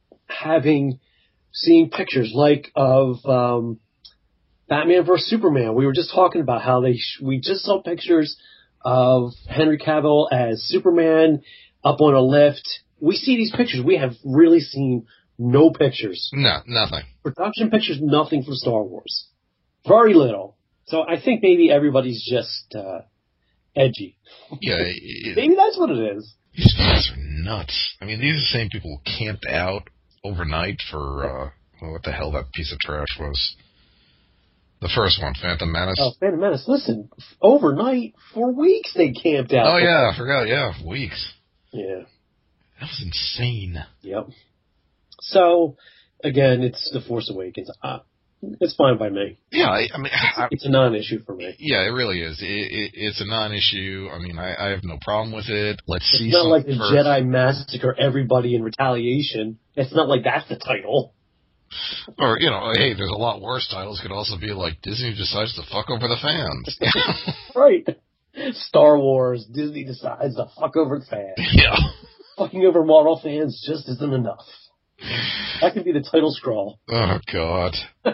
Speaker 1: having seeing pictures like of um, Batman versus Superman. We were just talking about how they sh- we just saw pictures of Henry Cavill as Superman up on a lift. We see these pictures. We have really seen no pictures.
Speaker 2: No, nothing.
Speaker 1: Production pictures, nothing from Star Wars. Very little. So I think maybe everybody's just uh, edgy.
Speaker 2: Yeah, it,
Speaker 1: Maybe that's what it is.
Speaker 2: these guys are nuts. I mean, these are the same people who camped out overnight for, uh, well, what the hell that piece of trash was. The first one, Phantom Menace.
Speaker 1: Oh, Phantom Menace. Listen, overnight, for weeks they camped out.
Speaker 2: Oh, yeah, I forgot. Yeah, weeks.
Speaker 1: Yeah.
Speaker 2: That was insane.
Speaker 1: Yep. So, again, it's The Force Awakens. Uh, it's fine by me.
Speaker 2: Yeah, I, I mean, I,
Speaker 1: It's a non-issue for me.
Speaker 2: yeah, it really is. It, it, it's a non-issue. I mean, I, I have no problem with it. Let's
Speaker 1: It's
Speaker 2: see
Speaker 1: not
Speaker 2: some
Speaker 1: like the
Speaker 2: first.
Speaker 1: Jedi massacre everybody in retaliation. It's not like that's the title.
Speaker 2: Or, you know, hey, there's a lot worse titles. Could also be like Disney decides to fuck over the fans.
Speaker 1: Right. Star Wars, Disney decides to fuck over the fans.
Speaker 2: Yeah.
Speaker 1: Fucking over Marvel fans just isn't enough. That could be the title scroll.
Speaker 2: Oh, God.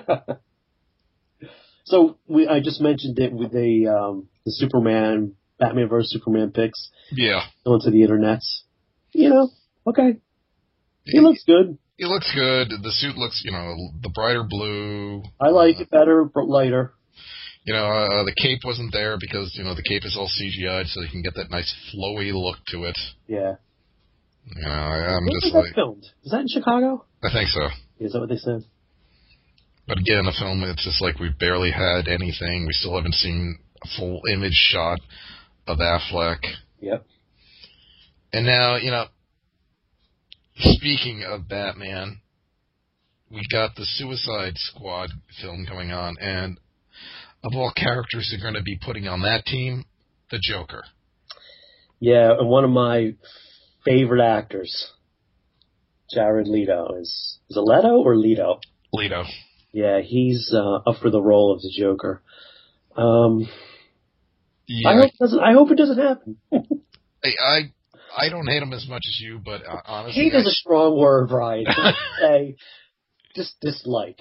Speaker 1: So we, I just mentioned it with the um, the Superman, Batman versus Superman pics
Speaker 2: Yeah.
Speaker 1: onto the internets. You know, okay. He looks good.
Speaker 2: It looks good. The suit looks, you know, the brighter blue.
Speaker 1: I like
Speaker 2: uh,
Speaker 1: it better, but lighter.
Speaker 2: You know, uh, the cape wasn't there because, you know, the cape is all C G I'd, so you can get that nice flowy look to it.
Speaker 1: Yeah.
Speaker 2: You know, I, I'm
Speaker 1: Where
Speaker 2: just
Speaker 1: was
Speaker 2: like,
Speaker 1: that filmed? Was that in Chicago?
Speaker 2: I think so.
Speaker 1: Is that what they said?
Speaker 2: But again, the film, it's just like we've barely had anything. We still haven't seen a full image shot of Affleck.
Speaker 1: Yep.
Speaker 2: And now, you know, speaking of Batman, we got the Suicide Squad film going on, and of all characters they're going to be putting on that team, the Joker.
Speaker 1: Yeah, and one of my favorite actors, Jared Leto, is is it Leto or Leto?
Speaker 2: Leto.
Speaker 1: Yeah, he's uh, up for the role of the Joker. Um,
Speaker 2: Yeah,
Speaker 1: I hope it doesn't. I hope it doesn't happen.
Speaker 2: I, I I don't hate him as much as you, but uh, honestly,
Speaker 1: Hate is a strong word, Brian. Say, just dislike.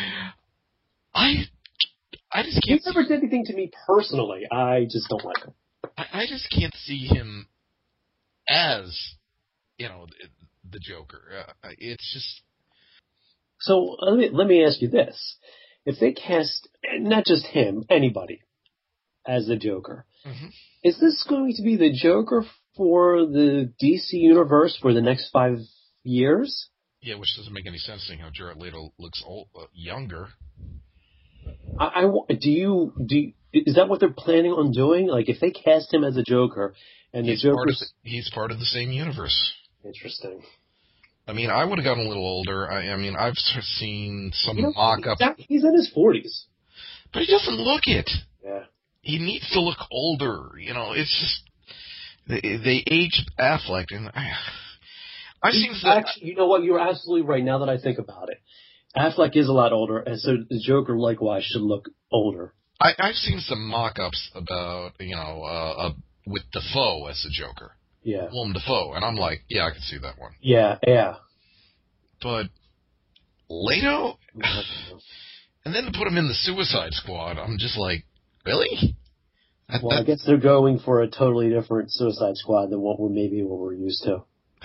Speaker 2: I I just
Speaker 1: He
Speaker 2: can't.
Speaker 1: never did anything to me personally. I just don't like him.
Speaker 2: I, I just can't see him as, you know, the, the Joker. Uh, it's just.
Speaker 1: So let me let me ask you this: if they cast not just him, anybody as the Joker,
Speaker 2: Mm-hmm.
Speaker 1: is this going to be the Joker for the D C universe for the next five years?
Speaker 2: Yeah, which doesn't make any sense seeing how Jared Leto looks old, uh, younger.
Speaker 1: I, I wa- do you do you, is that what they're planning on doing? Like if they cast him as a Joker and the
Speaker 2: He's part, of
Speaker 1: Joker's
Speaker 2: the, he's part of the same universe.
Speaker 1: interesting.
Speaker 2: I mean, I would have gotten a little older. I, I mean, I've sort of seen some
Speaker 1: You know,
Speaker 2: mock-ups,
Speaker 1: he's, he's in his forties.
Speaker 2: but he doesn't look it.
Speaker 1: Yeah.
Speaker 2: He needs to look older. You know, it's just they, they aged Affleck, and I, I've seen that.
Speaker 1: Actually, you know what? You're absolutely right. Now that I think about it, Affleck is a lot older, and so the Joker likewise should look older.
Speaker 2: I, I've seen some mock-ups about, you know, uh, uh, with Dafoe as the Joker,
Speaker 1: Yeah.
Speaker 2: Willem Dafoe, and I'm like, yeah, I can see that one.
Speaker 1: Yeah. Yeah.
Speaker 2: But Leto, and then to put him in the Suicide Squad, I'm just like, really? That,
Speaker 1: well, I guess they're going for a totally different Suicide Squad than what we're maybe what we're used to.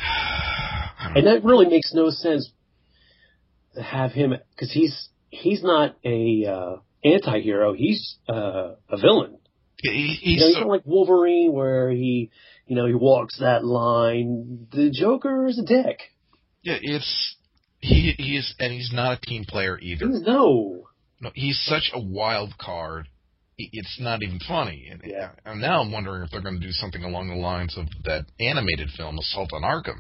Speaker 1: And that really makes no sense to have him, because he's he's not a uh, anti-hero. He's uh, a villain.
Speaker 2: He, he's
Speaker 1: you know, he's
Speaker 2: so,
Speaker 1: not like Wolverine, where he, you know, he walks that line. The Joker is a dick.
Speaker 2: Yeah, it's he. He is, and he's not a team player either.
Speaker 1: He's, no,
Speaker 2: no, he's such a wild card. It's not even funny. And,
Speaker 1: yeah.
Speaker 2: and now I'm wondering if they're going to do something along the lines of that animated film, Assault on Arkham.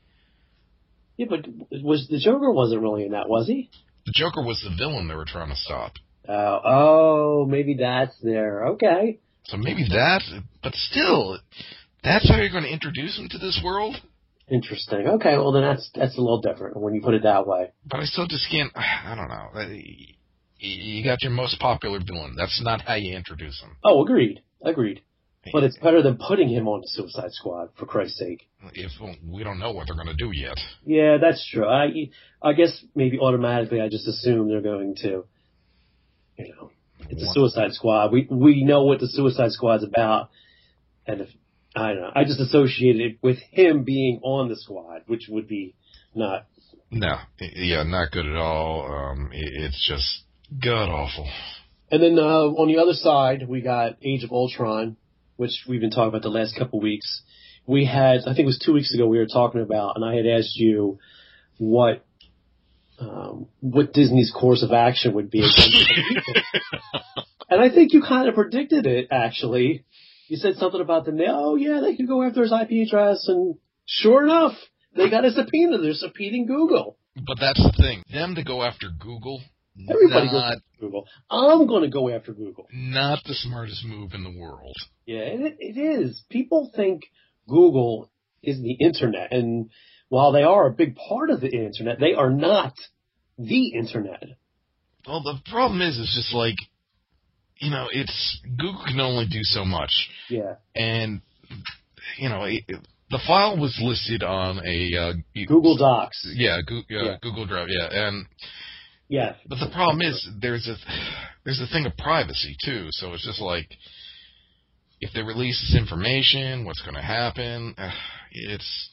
Speaker 1: Yeah, but was the Joker wasn't really in that, was he?
Speaker 2: The Joker was the villain they were trying to stop.
Speaker 1: Uh, oh, maybe that's there. Okay.
Speaker 2: So maybe that, but still, that's how you're going to introduce him to this world?
Speaker 1: Interesting. Okay, well then that's that's a little different when you put it that way.
Speaker 2: But I still just can't, I don't know. You got your most popular villain. That's not how you introduce him.
Speaker 1: Oh, agreed. Agreed. But it's better than putting him on the Suicide Squad, for Christ's sake.
Speaker 2: If we don't know what they're going to do yet.
Speaker 1: Yeah, that's true. I, I guess maybe automatically I just assume they're going to, you know, it's a Suicide Squad. We we know what the Suicide Squad's about, and if I don't know, I just associated it with him being on the squad, which would be not.
Speaker 2: No, yeah, not good at all. Um, it's just god awful.
Speaker 1: And then uh, on the other side, we got Age of Ultron, which we've been talking about the last couple of weeks. We had, I think it was two weeks ago, we were talking about, and I had asked you what um, what Disney's course of action would be against people. And I think you kind of predicted it, actually. You said something about the, oh, yeah, they could go after his I P address, and sure enough, they got a subpoena. They're subpoenaing Google.
Speaker 2: But that's the thing. Them to go after Google,
Speaker 1: Everybody
Speaker 2: not,
Speaker 1: goes after Google. I'm going to go after Google.
Speaker 2: Not the smartest move in the world.
Speaker 1: Yeah, it, it is. People think Google is the internet, and while they are a big part of the internet, they are not the internet.
Speaker 2: Well, the problem is, it's just like, you know, it's Google can only do so much.
Speaker 1: Yeah.
Speaker 2: And, you know, it, the file was listed on a uh,
Speaker 1: Google Docs.
Speaker 2: Yeah, go, uh,
Speaker 1: yeah,
Speaker 2: Google Drive. Yeah, and
Speaker 1: yeah.
Speaker 2: But the problem is, there's a there's a thing of privacy too. So it's just like, if they release this information, what's going to happen? Uh, it's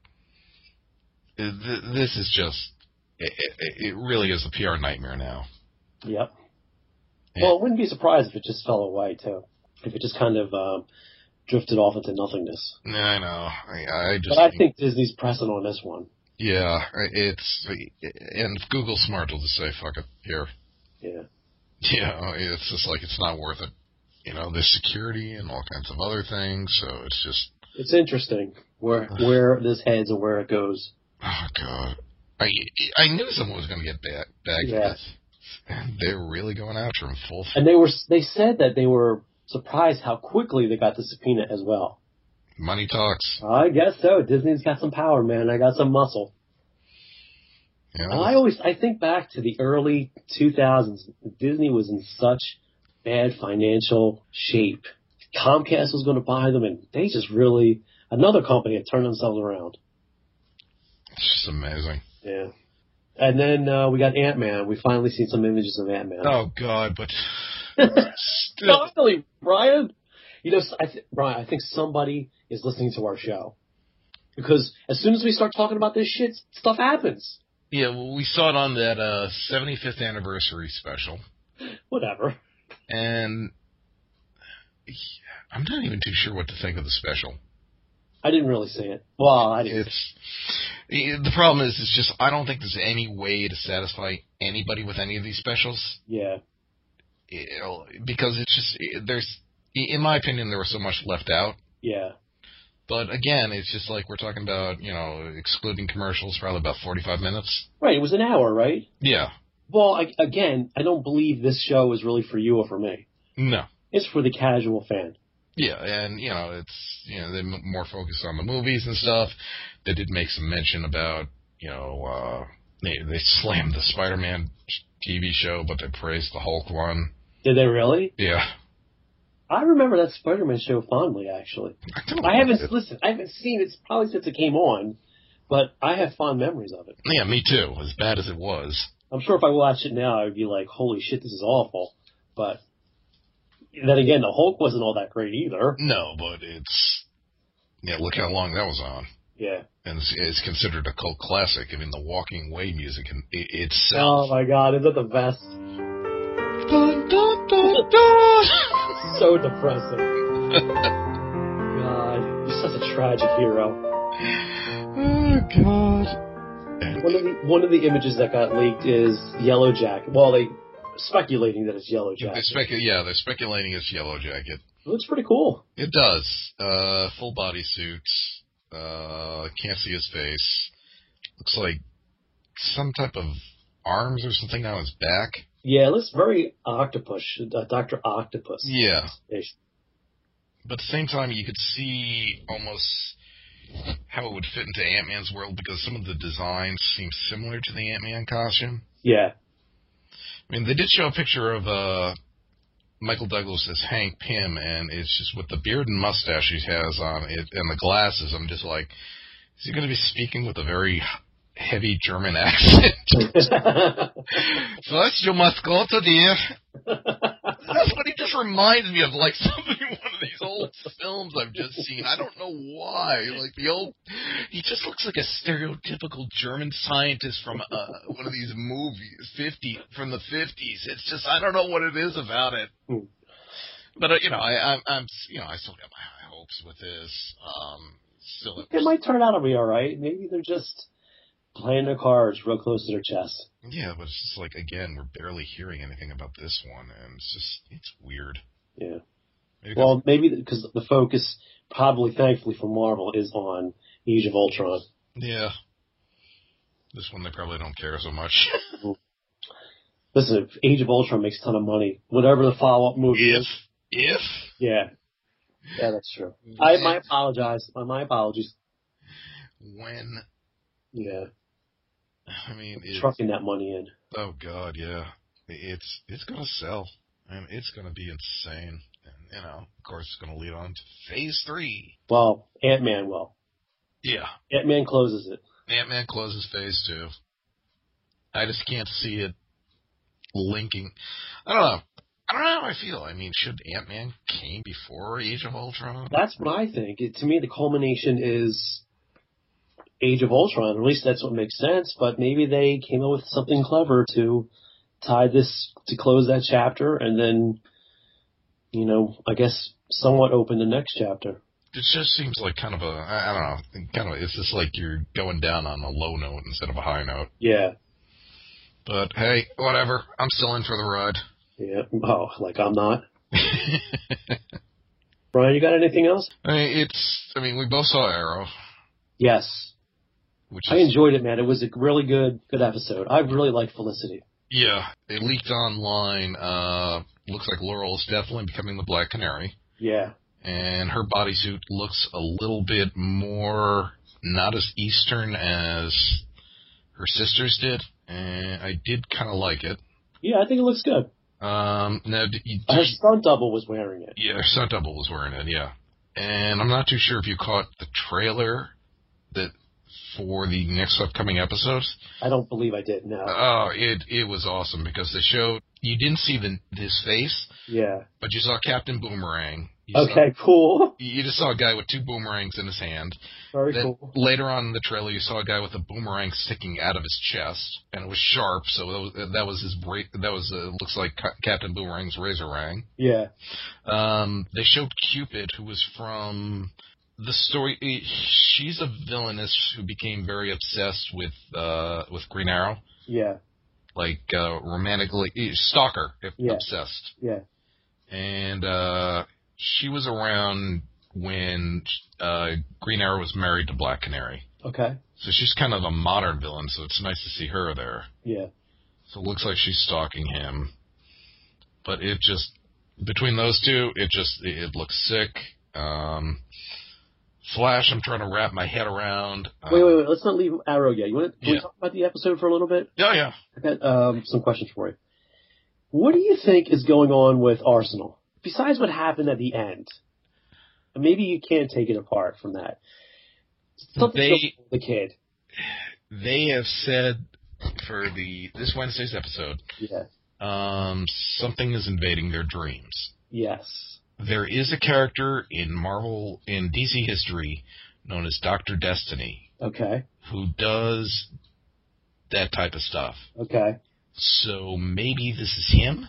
Speaker 2: it, this is just it, it, it really is a P R nightmare now.
Speaker 1: Yep. Yeah. Well, I wouldn't be surprised if it just fell away too. If it just kind of um, drifted off into nothingness.
Speaker 2: Yeah, I know. I, I just.
Speaker 1: But I think Disney's pressing on this one.
Speaker 2: Yeah, it's and if Google's smart, they'll just say fuck it here.
Speaker 1: Yeah.
Speaker 2: Yeah, it's just like it's not worth it. You know, there's security and all kinds of other things, so it's just.
Speaker 1: It's interesting where where this heads and where it goes.
Speaker 2: Oh God, I I knew someone was going to get bag, bagged.
Speaker 1: Yeah.
Speaker 2: And they were really going after him full.
Speaker 1: And they were they said that they were surprised how quickly they got the subpoena as well.
Speaker 2: Money talks.
Speaker 1: I guess so. Disney's got some power, man. I got some muscle.
Speaker 2: Yeah.
Speaker 1: And I always I think back to the early two thousands. Disney was in such bad financial shape. Comcast was going to buy them, and they just really another company had turned themselves around.
Speaker 2: It's just amazing.
Speaker 1: Yeah. And then uh, we got Ant-Man. We finally seen some images of Ant-Man.
Speaker 2: Oh God, but
Speaker 1: still, finally, Brian. You know, I th- Brian, I think somebody is listening to our show because as soon as we start talking about this shit, stuff happens.
Speaker 2: Yeah, well, we saw it on that uh, seventy-fifth anniversary special.
Speaker 1: Whatever.
Speaker 2: And I'm not even too sure what to think of the special.
Speaker 1: I didn't really see it. Well, I didn't.
Speaker 2: It's the problem is, it's just I don't think there's any way to satisfy anybody with any of these specials.
Speaker 1: Yeah.
Speaker 2: It'll, because it's just there's, in my opinion, there was so much left out.
Speaker 1: Yeah.
Speaker 2: But again, it's just like we're talking about, you know, excluding commercials, probably about forty-five minutes.
Speaker 1: Right. It was an hour, right?
Speaker 2: Yeah.
Speaker 1: Well, I, again, I don't believe this show is really for you or for me.
Speaker 2: No.
Speaker 1: It's for the casual fan.
Speaker 2: Yeah, and, you know, it's, you know, they're more focused on the movies and stuff. They did make some mention about, you know, uh, they, they slammed the Spider-Man T V show, but they praised the Hulk one.
Speaker 1: Did they really?
Speaker 2: Yeah.
Speaker 1: I remember that Spider-Man show fondly, actually.
Speaker 2: I,
Speaker 1: I haven't, it. listen, I haven't seen it probably since it came on, but I have fond memories of it.
Speaker 2: Yeah, me too, as bad as it was.
Speaker 1: I'm sure if I watched it now, I'd be like, holy shit, this is awful. But then again, the Hulk wasn't all that great either.
Speaker 2: No, but it's yeah. Look how long that was on.
Speaker 1: Yeah.
Speaker 2: And it's, it's considered a cult classic. I mean, the Walking Away music in, it, itself.
Speaker 1: Oh my God, is that the best?
Speaker 2: Dun, dun, dun, dun.
Speaker 1: So depressing. God, you're such a tragic hero.
Speaker 2: Oh God.
Speaker 1: One of the one of the images that got leaked is Yellow Jacket. Well, they speculating that it's Yellow Jacket.
Speaker 2: They specu- yeah, they're speculating it's Yellow Jacket.
Speaker 1: It looks pretty cool.
Speaker 2: It does. Uh, full body suits. Uh, can't see his face. Looks like some type of arms or something on his back.
Speaker 1: Yeah, it looks very octopus, uh, Doctor Octopus.
Speaker 2: Yeah. But at the same time, you could see almost how it would fit into Ant-Man's world because some of the designs seem similar to the Ant-Man costume.
Speaker 1: Yeah.
Speaker 2: I mean, they did show a picture of uh, Michael Douglas as Hank Pym, and it's just with the beard and mustache he has on it and the glasses, I'm just like, is he going to be speaking with a very heavy German accent? First, you must go to the... That's what he just reminds me of, like somebody in one of these old films I've just seen. I don't know why. Like the old... He just looks like a stereotypical German scientist from uh, one of these movies, fifty from the fifties. It's just, I don't know what it is about it.
Speaker 1: Hmm.
Speaker 2: But, uh, you know, I, I'm, I'm, you know, I still got my high hopes with this. Um, still,
Speaker 1: It might turn out to be all right. Maybe they're just playing their cards real close to their chest.
Speaker 2: Yeah, but it's just like, again, we're barely hearing anything about this one, and it's just, it's weird.
Speaker 1: Yeah.
Speaker 2: Maybe
Speaker 1: Well, maybe because the focus, probably, thankfully for Marvel, is on Age of Ultron.
Speaker 2: Yeah. This one, they probably don't care so much.
Speaker 1: Listen, if Age of Ultron makes a ton of money, whatever the follow-up movie
Speaker 2: if,
Speaker 1: is.
Speaker 2: if.
Speaker 1: Yeah. Yeah, that's true. I, my apologize. My, my apologies.
Speaker 2: When.
Speaker 1: Yeah.
Speaker 2: I mean, it's,
Speaker 1: trucking that money in.
Speaker 2: Oh God, yeah. It's it's gonna sell. I mean, it's gonna be insane. And, you know, of course, it's gonna lead on to Phase Three.
Speaker 1: Well, Ant-Man will.
Speaker 2: Yeah.
Speaker 1: Ant-Man closes it.
Speaker 2: Ant-Man closes Phase Two. I just can't see it linking. I don't know. I don't know how I feel. I mean, should Ant-Man came before Age of Ultron?
Speaker 1: That's what I think. It, to me, the culmination is Age of Ultron. At least that's what makes sense. But maybe they came up with something clever to tie this, to close that chapter, and then, you know, I guess somewhat open the next chapter.
Speaker 2: It just seems like kind of a, I I don't know, kind of, it's just like you're going down on a low note instead of a high note.
Speaker 1: Yeah.
Speaker 2: But hey, whatever. I'm still in for the ride.
Speaker 1: Yeah. Oh, like I'm not. Brian, you got anything else?
Speaker 2: I mean, it's, I mean, we both saw Arrow.
Speaker 1: Yes.
Speaker 2: Which
Speaker 1: I
Speaker 2: is,
Speaker 1: enjoyed it, man. It was a really good, good episode. I really liked Felicity.
Speaker 2: Yeah. It leaked online. Uh, looks like Laurel is definitely becoming the Black Canary.
Speaker 1: Yeah.
Speaker 2: And her bodysuit looks a little bit more, not as Eastern as her sisters did. And I did kind of like it.
Speaker 1: Yeah, I think it looks good.
Speaker 2: Um, now, did you,
Speaker 1: Her stunt double was wearing it.
Speaker 2: Yeah, her stunt double was wearing it, yeah. And I'm not too sure if you caught the trailer that for the next upcoming episodes.
Speaker 1: I don't believe I did, no.
Speaker 2: Oh, it it was awesome because they showed, you didn't see the his face,
Speaker 1: Yeah.
Speaker 2: but you saw Captain Boomerang. You
Speaker 1: Okay,
Speaker 2: saw,
Speaker 1: cool.
Speaker 2: You just saw a guy with two boomerangs in his hand.
Speaker 1: Very
Speaker 2: Then
Speaker 1: cool.
Speaker 2: later on in the trailer, you saw a guy with a boomerang sticking out of his chest, and it was sharp. So that was that was his break. That was uh, looks like Ca- Captain Boomerang's Razorang.
Speaker 1: Yeah.
Speaker 2: Um, they showed Cupid, who was from the story. She's a villainess who became very obsessed with uh, with Green Arrow.
Speaker 1: Yeah.
Speaker 2: Like uh, romantically, stalker, if
Speaker 1: Yeah.
Speaker 2: obsessed.
Speaker 1: Yeah.
Speaker 2: And uh, she was around when uh, Green Arrow was married to Black Canary.
Speaker 1: Okay.
Speaker 2: So she's kind of a modern villain, so it's nice to see her there.
Speaker 1: Yeah.
Speaker 2: So it looks like she's stalking him. But it just, between those two, it just, it, it looks sick. Um, Flash, I'm trying to wrap my head around.
Speaker 1: Wait, wait, wait. Let's not leave Arrow yet. You want to, can
Speaker 2: Yeah.
Speaker 1: we talk about the episode for a little bit?
Speaker 2: Yeah, yeah.
Speaker 1: I got um, some questions for you. What do you think is going on with Arsenal? Besides what happened at the end. Maybe you can't take it apart from that. Something's
Speaker 2: They-
Speaker 1: going on with the kid.
Speaker 2: They have said for the this Wednesday's episode,
Speaker 1: Yeah.
Speaker 2: um, something is invading their dreams.
Speaker 1: Yes.
Speaker 2: There is a character in Marvel, in D C history, known as Doctor Destiny.
Speaker 1: Okay.
Speaker 2: Who does that type of stuff.
Speaker 1: Okay.
Speaker 2: So maybe this is him?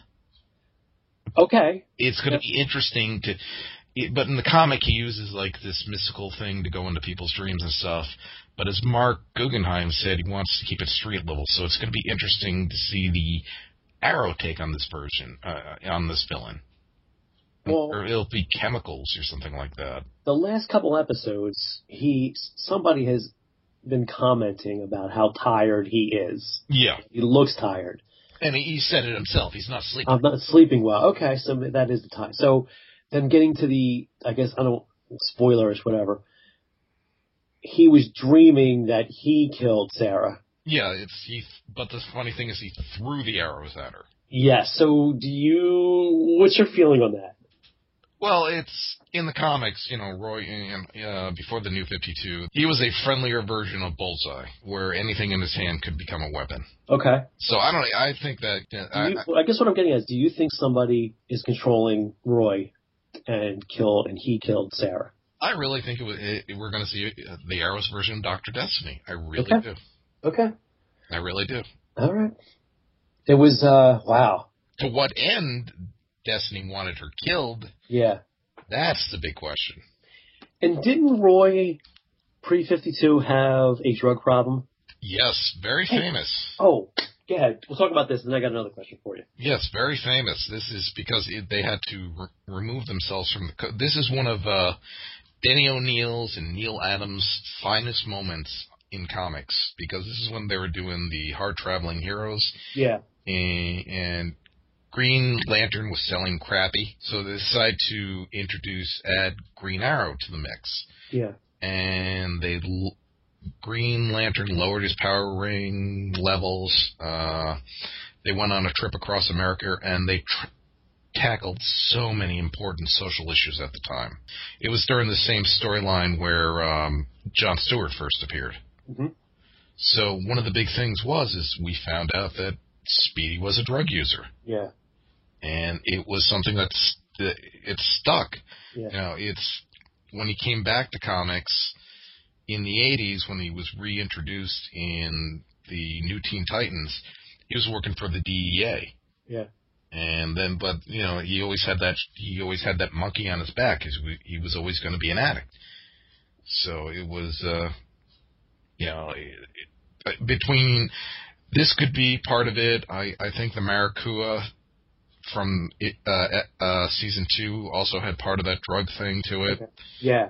Speaker 1: Okay.
Speaker 2: It's going to be interesting to... It, but in the comic, he uses, like, this mystical thing to go into people's dreams and stuff. But as Mark Guggenheim said, he wants to keep it street level. So it's going to be interesting to see the Arrow take on this version, uh, on this villain.
Speaker 1: Well,
Speaker 2: or it'll be chemicals or something like that.
Speaker 1: The last couple episodes, he somebody has been commenting about how tired he is.
Speaker 2: Yeah.
Speaker 1: He looks tired.
Speaker 2: And he said it himself. He's not sleeping.
Speaker 1: I'm not sleeping well. Okay, so that is the time. So then getting to the, I guess, I don't, spoilers, whatever. He was dreaming that he killed Sarah.
Speaker 2: Yeah, it's he. But the funny thing is he threw the arrows at her.
Speaker 1: Yes. So do you, what's your feeling on that?
Speaker 2: Well, it's in the comics, you know, Roy, uh, before the New fifty-two, he was a friendlier version of Bullseye, where anything in his hand could become a weapon.
Speaker 1: Okay.
Speaker 2: So I don't. I think that. Uh, I,
Speaker 1: you, I guess what I'm getting at is, do you think somebody is controlling Roy and killed and he killed Sarah?
Speaker 2: I really think it was, it, we're going to see the Arrows version of Doctor Destiny. I really
Speaker 1: okay.
Speaker 2: do.
Speaker 1: Okay.
Speaker 2: I really do.
Speaker 1: All right. It was uh wow.
Speaker 2: To what end Destiny wanted her killed?
Speaker 1: Yeah.
Speaker 2: That's the big question.
Speaker 1: And didn't Roy, pre fifty-two, have a drug problem?
Speaker 2: Yes, very
Speaker 1: hey.
Speaker 2: famous.
Speaker 1: Oh, go ahead. We'll talk about this, and then I got another question for you.
Speaker 2: Yes, very famous. This is because it, they had to re- remove themselves from the... Co- this is one of uh, Denny O'Neil's and Neil Adams' finest moments in comics, because this is when they were doing the Hard Traveling Heroes.
Speaker 1: Yeah.
Speaker 2: And... and Green Lantern was selling crappy, so they decided to introduce, add Green Arrow to the mix.
Speaker 1: Yeah.
Speaker 2: And they, Green Lantern lowered his power ring levels. Uh, they went on a trip across America, and they tr- tackled so many important social issues at the time. It was during the same storyline where um, Jon Stewart first appeared.
Speaker 1: Mm-hmm.
Speaker 2: So one of the big things was, is we found out that Speedy was a drug user.
Speaker 1: Yeah.
Speaker 2: And it was something that's it stuck.
Speaker 1: Yeah.
Speaker 2: You know, it's when he came back to comics in the eighties, when he was reintroduced in the New Teen Titans, he was working for the D E A.
Speaker 1: Yeah.
Speaker 2: And then, but you know, he always had that he always had that monkey on his back. He was always going to be an addict. So it was, uh, you know, it, it, between this could be part of it. I I think the Maracuja from uh, uh, season two also had part of that drug thing to it.
Speaker 1: Okay. Yeah.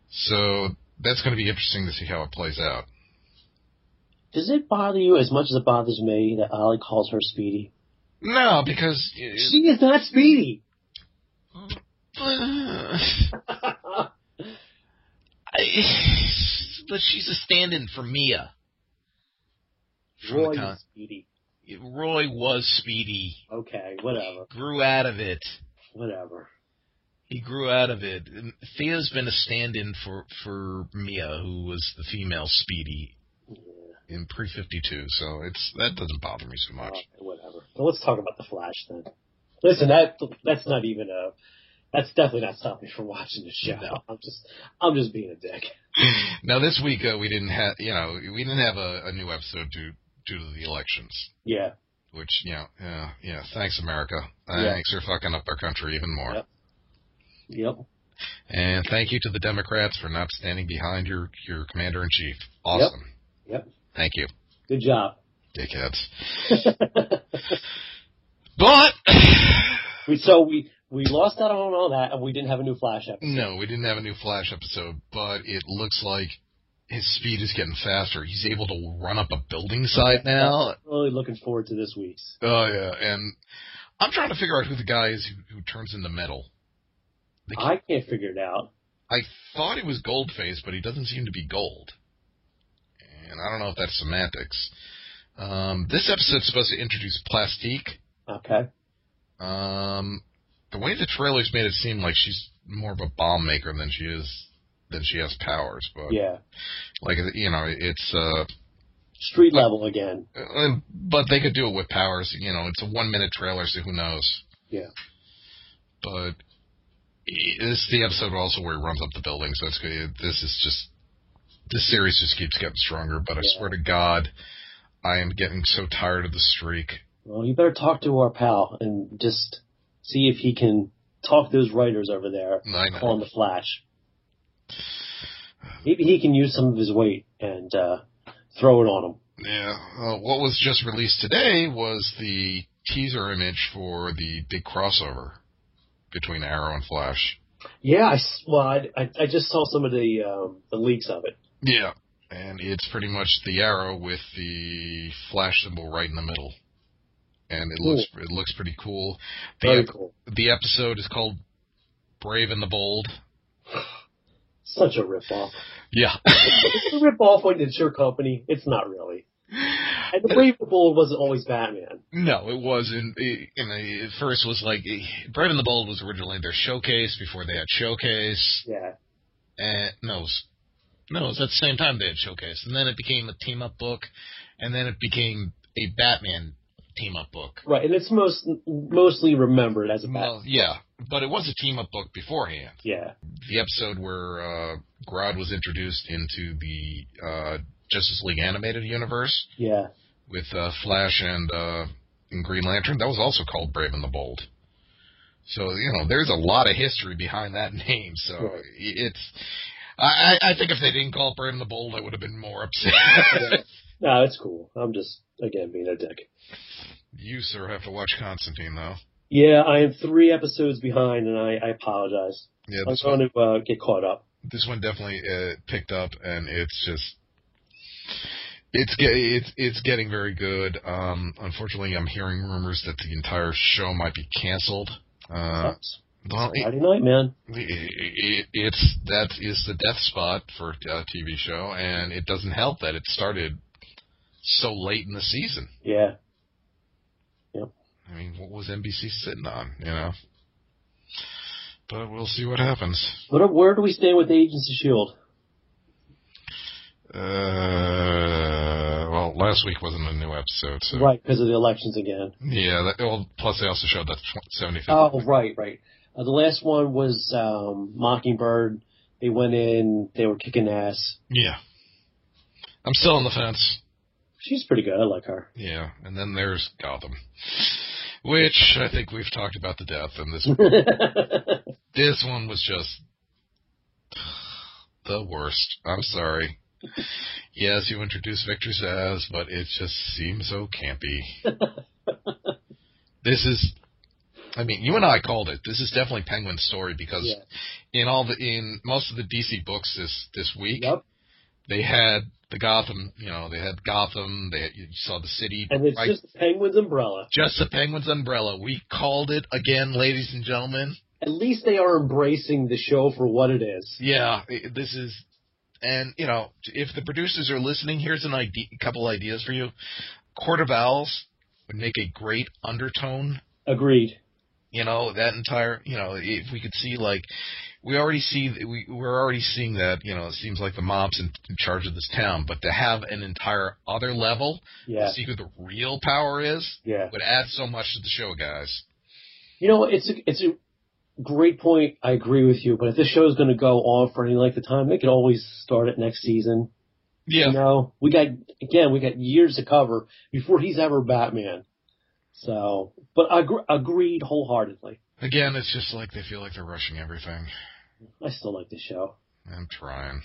Speaker 2: So that's going to be interesting to see how it plays out.
Speaker 1: Does it bother you as much as it bothers me that Ollie calls her Speedy?
Speaker 2: No, because... It,
Speaker 1: she is not Speedy!
Speaker 2: I, but she's a stand-in for Mia.
Speaker 1: Roy is Speedy.
Speaker 2: Roy was Speedy.
Speaker 1: Okay, whatever.
Speaker 2: He grew out of it.
Speaker 1: Whatever.
Speaker 2: He grew out of it. Thea's been a stand-in for, for Mia, who was the female Speedy yeah. in pre fifty-two, so it's that doesn't bother me so much.
Speaker 1: Okay, whatever. So let's talk about The Flash then. Listen, that that's not even a... That's definitely not stopping me from watching the show. No. I'm just, I'm just being a dick.
Speaker 2: Now this week uh, we didn't have, you know, we didn't have a, a new episode due due to the elections.
Speaker 1: Yeah.
Speaker 2: Which, you know, uh, yeah, thanks America.
Speaker 1: Yeah.
Speaker 2: Thanks for fucking up our country even more.
Speaker 1: Yep. Yep.
Speaker 2: And thank you to the Democrats for not standing behind your your commander in chief. Awesome.
Speaker 1: Yep. Yep.
Speaker 2: Thank you.
Speaker 1: Good job.
Speaker 2: Dickheads. But
Speaker 1: we so we. We lost out on all that, and we didn't have a new Flash episode.
Speaker 2: No, we didn't have a new Flash episode, but it looks like his speed is getting faster. He's able to run up a building site now.
Speaker 1: I'm really looking forward to this week's.
Speaker 2: Oh, yeah, and I'm trying to figure out who the guy is who, who turns into metal.
Speaker 1: I can't figure it out.
Speaker 2: I thought he was Goldface, but he doesn't seem to be gold. And I don't know if that's semantics. Um, this episode's supposed to introduce Plastique.
Speaker 1: Okay.
Speaker 2: Um... The way the trailers made it seem like she's more of a bomb maker than she is, than she has powers. But
Speaker 1: yeah,
Speaker 2: like you know, it's uh,
Speaker 1: street level again.
Speaker 2: Uh, but they could do it with powers. You know, it's a one minute trailer, so who knows?
Speaker 1: Yeah.
Speaker 2: but this is the episode also where he runs up the building, so it's good. This is just, this series just keeps getting stronger, but I
Speaker 1: Yeah.
Speaker 2: swear to God, I am getting so tired of the streak.
Speaker 1: Well, you better talk to our pal and just see if he can talk those writers over there
Speaker 2: I know.
Speaker 1: on the Flash. Maybe he can use some of his weight and uh, throw it on him.
Speaker 2: Yeah. Uh, what was just released today was the teaser image for the big crossover between Arrow and Flash.
Speaker 1: Yeah, I, s- well, I, I, I just saw some of the um, the leaks of it.
Speaker 2: Yeah. And it's pretty much the Arrow with the Flash symbol right in the middle. And it
Speaker 1: Cool.
Speaker 2: looks it looks pretty cool. The,
Speaker 1: Very
Speaker 2: ep-
Speaker 1: cool.
Speaker 2: the episode is called Brave and the Bold.
Speaker 1: Such a rip-off.
Speaker 2: Yeah.
Speaker 1: It's a rip-off when it's your company. It's not really. And the Brave and the Bold wasn't always Batman.
Speaker 2: No, it wasn't. It, you know, it first was like Brave and the Bold was originally their Showcase before they had Showcase.
Speaker 1: Yeah.
Speaker 2: And no, it was, no, it was at the same time they had Showcase, and then it became a team up book, and then it became a Batman team up book.
Speaker 1: Right, and it's most mostly remembered as a Batman.
Speaker 2: Well, yeah, but it was a team up book beforehand.
Speaker 1: Yeah.
Speaker 2: The episode where uh, Grodd was introduced into the uh, Justice League animated universe
Speaker 1: Yeah.
Speaker 2: with uh, Flash and, uh, and Green Lantern, that was also called Brave and the Bold. So, you know, there's a lot of history behind that name. So
Speaker 1: Right.
Speaker 2: it's, I, I think if they didn't call it Brave and the Bold, I would have been more upset.
Speaker 1: No, it's cool. I'm just, again, being a dick.
Speaker 2: You, sir, have to watch Constantine, though.
Speaker 1: Yeah, I am three episodes behind, and I, I apologize.
Speaker 2: Yeah,
Speaker 1: I'm
Speaker 2: this
Speaker 1: going
Speaker 2: one,
Speaker 1: to uh, get caught up.
Speaker 2: this one definitely uh, picked up, and it's just, it's get, it's it's getting very good. Um, unfortunately, I'm hearing rumors that the entire show might be canceled. Uh,
Speaker 1: Sucks.
Speaker 2: well, it,
Speaker 1: Friday night, man.
Speaker 2: it, it's that is the death spot for a T V show, and it doesn't help that it started so late in the season.
Speaker 1: Yeah.
Speaker 2: I mean, what was N B C sitting on, you know? But we'll see what happens.
Speaker 1: What, where do we stand with Agents of S H I E L D?
Speaker 2: Uh, well, last week wasn't a new episode, so.
Speaker 1: Right, because of the elections again.
Speaker 2: Yeah, that, well, plus they also showed that seventy-fifth.
Speaker 1: Oh, right, right. Uh, the last one was um, Mockingbird. They went in, they were kicking ass.
Speaker 2: Yeah. I'm still on the fence.
Speaker 1: She's pretty good. I like her.
Speaker 2: Yeah, and then there's Gotham, which I think we've talked about to death, and this this one was just the worst. I'm sorry. Yes, you introduced Victor Zsasz, but it just seems so campy. This is, I mean, you and I called it. This is definitely Penguin's story because
Speaker 1: Yeah.
Speaker 2: in all the in most of the D C books this this week,
Speaker 1: Yep.
Speaker 2: they had the Gotham. You know, they had Gotham. They had, you saw the city.
Speaker 1: And it's
Speaker 2: right,
Speaker 1: just Penguin's umbrella.
Speaker 2: just the Penguin's umbrella. We called it again, ladies and gentlemen.
Speaker 1: At least they are embracing the show for what it is.
Speaker 2: Yeah, it- this is, and you know, if the producers are listening, here's an idea, a couple ideas for you. Court of Owls would make a great undertone.
Speaker 1: Agreed.
Speaker 2: You know, that entire, you know, if we could see, like, we already see, we, we're already seeing that, you know, it seems like the mob's in, in charge of this town, but to have an entire other level,
Speaker 1: Yeah.
Speaker 2: to see who the real power is,
Speaker 1: Yeah.
Speaker 2: would add so much to the show, guys.
Speaker 1: You know, it's a, it's a great point. I agree with you. But if this show is going to go on for any length of time, they could always start it next season.
Speaker 2: Yeah.
Speaker 1: You know, we got, again, we got years to cover before he's ever Batman. So, but I agree, agreed wholeheartedly.
Speaker 2: Again, it's just like they feel like they're rushing everything.
Speaker 1: I still like the show.
Speaker 2: I'm trying.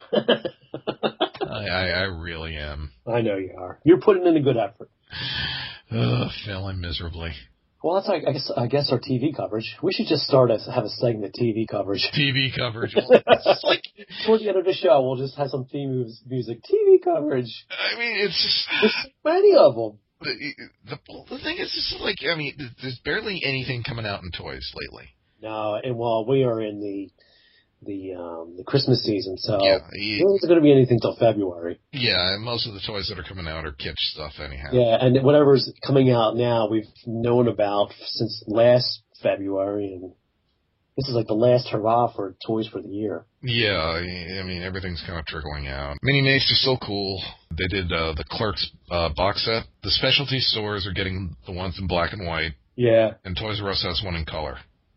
Speaker 2: I, I, I really am.
Speaker 1: I know you are. You're putting in a good effort.
Speaker 2: Ugh, failing miserably.
Speaker 1: Well, that's like, I guess, I guess our T V coverage. We should just start a, have a segment T V coverage.
Speaker 2: T V coverage. It's just like,
Speaker 1: Toward the end of the show, we'll just have some theme mus- music. T V coverage.
Speaker 2: I mean, it's just,
Speaker 1: There's so many of them.
Speaker 2: the, the, the thing is, just like, I mean, there's barely anything coming out in toys lately.
Speaker 1: No, and while we are in the the um, the Christmas season, so
Speaker 2: Yeah,
Speaker 1: there
Speaker 2: he-
Speaker 1: isn't going to be anything till February.
Speaker 2: Yeah, and most of the toys that are coming out are kitsch stuff anyhow.
Speaker 1: Yeah, and whatever's coming out now, we've known about since last February, and this is like the last hurrah for toys for the year.
Speaker 2: Yeah, I I mean, everything's kind of trickling out. Mini Mace are still cool. They did uh, the Clerks uh, box set. The specialty stores are getting the ones in black and white,
Speaker 1: Yeah,
Speaker 2: and Toys R Us has one in color.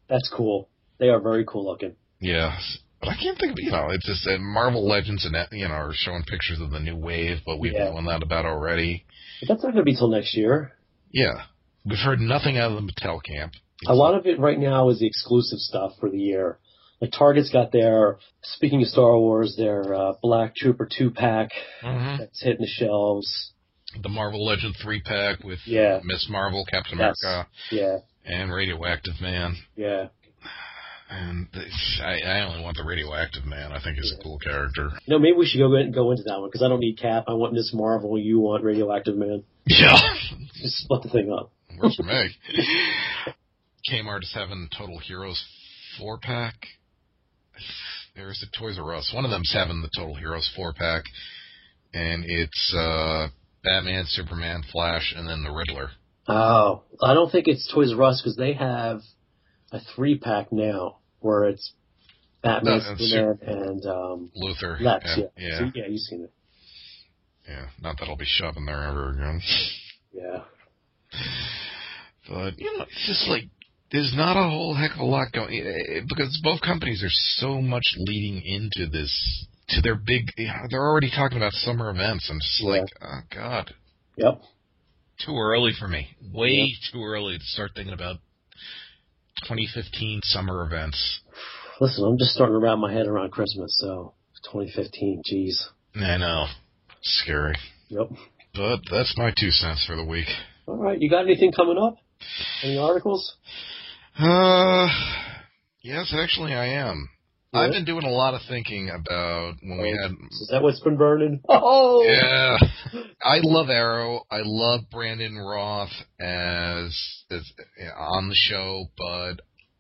Speaker 1: That's cool. They are very cool looking.
Speaker 2: Yeah. But I can't think of, you know, it's just that Marvel Legends and, you know, are showing pictures of the new wave, but we've
Speaker 1: Yeah.
Speaker 2: known that about already.
Speaker 1: But that's not going to be till next year.
Speaker 2: Yeah. We've heard nothing out of the Mattel camp.
Speaker 1: A lot of it right now is the exclusive stuff for the year. Like Target's got their, speaking of Star Wars, their uh, Black Trooper two-pack
Speaker 2: Mm-hmm.
Speaker 1: that's hitting the shelves.
Speaker 2: The Marvel Legend three-pack with
Speaker 1: Yeah.
Speaker 2: uh, Miss Marvel, Captain
Speaker 1: Yes.
Speaker 2: America,
Speaker 1: Yeah,
Speaker 2: and Radioactive Man.
Speaker 1: yeah.
Speaker 2: And this, I, I only want the Radioactive Man. I think he's a cool character.
Speaker 1: You know, maybe we should go in, go into that one, because I don't need Cap. I want Miss Marvel. You want Radioactive Man.
Speaker 2: Yeah.
Speaker 1: Just split the thing up.
Speaker 2: Works for me. Kmart is having Total Heroes four-pack. There's the Toys R Us. One of them's having the Total Heroes four-pack. And it's uh, Batman, Superman, Flash, and then the Riddler.
Speaker 1: Oh, I don't think it's Toys R Us, because they have a three-pack now, where it's Batman,
Speaker 2: No,
Speaker 1: Superman, and um,
Speaker 2: Luther.
Speaker 1: Lex.
Speaker 2: and-
Speaker 1: Yeah,
Speaker 2: Yeah.
Speaker 1: So, yeah, you've seen it.
Speaker 2: Yeah. Not that I'll be shoving there ever again.
Speaker 1: Yeah.
Speaker 2: But, you know, it's just like, there's not a whole heck of a lot going, because both companies are so much leading into this, to their big, you know, they're already talking about summer events. I'm just
Speaker 1: Yeah.
Speaker 2: like, oh, God.
Speaker 1: Yep.
Speaker 2: Too early for me. Way
Speaker 1: Yep.
Speaker 2: too early to start thinking about twenty fifteen summer events.
Speaker 1: Listen, I'm just starting to wrap my head around Christmas, so twenty fifteen, jeez.
Speaker 2: I know. Scary.
Speaker 1: Yep.
Speaker 2: But that's my two cents for the week.
Speaker 1: All right, you got anything coming up? Any articles?
Speaker 2: Uh, yes, actually I am.
Speaker 1: Yeah?
Speaker 2: I've been doing a lot of thinking about when we had...
Speaker 1: Is that what's been burning? Oh!
Speaker 2: Yeah. I love Arrow. I love Brandon Roth as, as on the show, but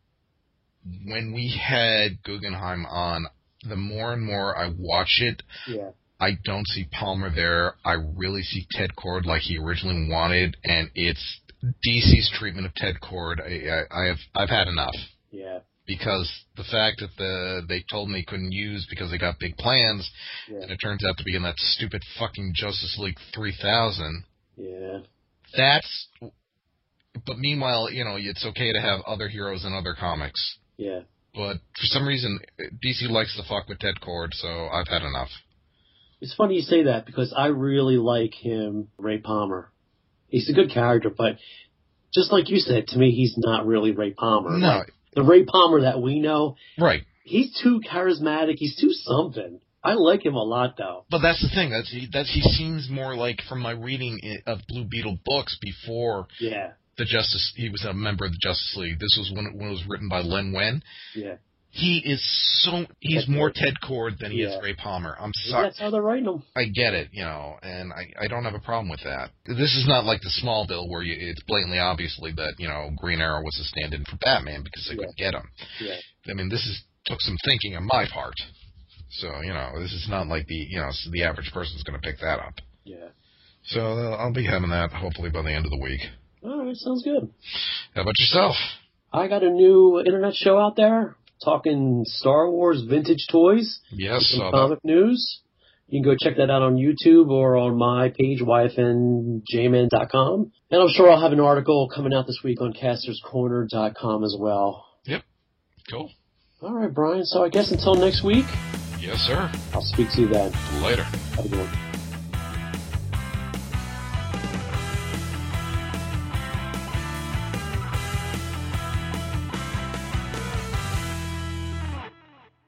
Speaker 2: when we had Guggenheim on, the more and more I watch it,
Speaker 1: Yeah.
Speaker 2: I don't see Palmer there. I really see Ted Kord like he originally wanted, and it's D C's treatment of Ted Kord. I, I, I have I've had enough.
Speaker 1: Yeah.
Speaker 2: Because the fact that the they told me couldn't use because they got big plans,
Speaker 1: Yeah.
Speaker 2: and it turns out to be in that stupid fucking Justice League three thousand.
Speaker 1: Yeah.
Speaker 2: That's. But meanwhile, you know, it's okay to have other heroes in other comics.
Speaker 1: Yeah.
Speaker 2: But for some reason, D C likes to fuck with Ted Kord, so I've had enough.
Speaker 1: It's funny you say that because I really like him, Ray Palmer. He's a good character, but just like you said, to me, he's not really Ray Palmer.
Speaker 2: No.
Speaker 1: Like, the Ray Palmer that we know,
Speaker 2: Right.
Speaker 1: he's too charismatic. He's too something. I like him a lot, though.
Speaker 2: But that's the thing. That's he, that he seems more like, from my reading of Blue Beetle books before
Speaker 1: Yeah.
Speaker 2: the Justice, he was a member of the Justice League. This was when it, when it was written by Len Wein.
Speaker 1: Yeah.
Speaker 2: He is so, he's
Speaker 1: Ted
Speaker 2: more
Speaker 1: Kord.
Speaker 2: Ted Kord than he
Speaker 1: Yeah.
Speaker 2: is Ray Palmer. I'm
Speaker 1: Maybe
Speaker 2: sorry.
Speaker 1: that's how they're writing him.
Speaker 2: I get it, you know, and I, I don't have a problem with that. This is not like the Smallville where you, it's blatantly obviously that, you know, Green Arrow was a stand-in for Batman because they
Speaker 1: Yeah.
Speaker 2: couldn't get him.
Speaker 1: Yeah.
Speaker 2: I mean, this is took some thinking on my part. So, you know, this is not like the, you know, the average person's going to pick that up.
Speaker 1: Yeah.
Speaker 2: So uh, I'll be having that hopefully by the end of the week.
Speaker 1: All right, sounds good.
Speaker 2: How about yourself?
Speaker 1: I got a new internet show out there talking Star Wars vintage toys.
Speaker 2: Yes,
Speaker 1: Some
Speaker 2: saw that.
Speaker 1: comic news. You can go check that out on YouTube or on my page, y f n j man dot com. And I'm sure I'll have an article coming out this week on casters corner dot com as well.
Speaker 2: Yep. Cool.
Speaker 1: All right, Brian. So I guess until next week,
Speaker 2: Yes, sir.
Speaker 1: I'll speak to you then.
Speaker 2: Later.
Speaker 1: Have a good one.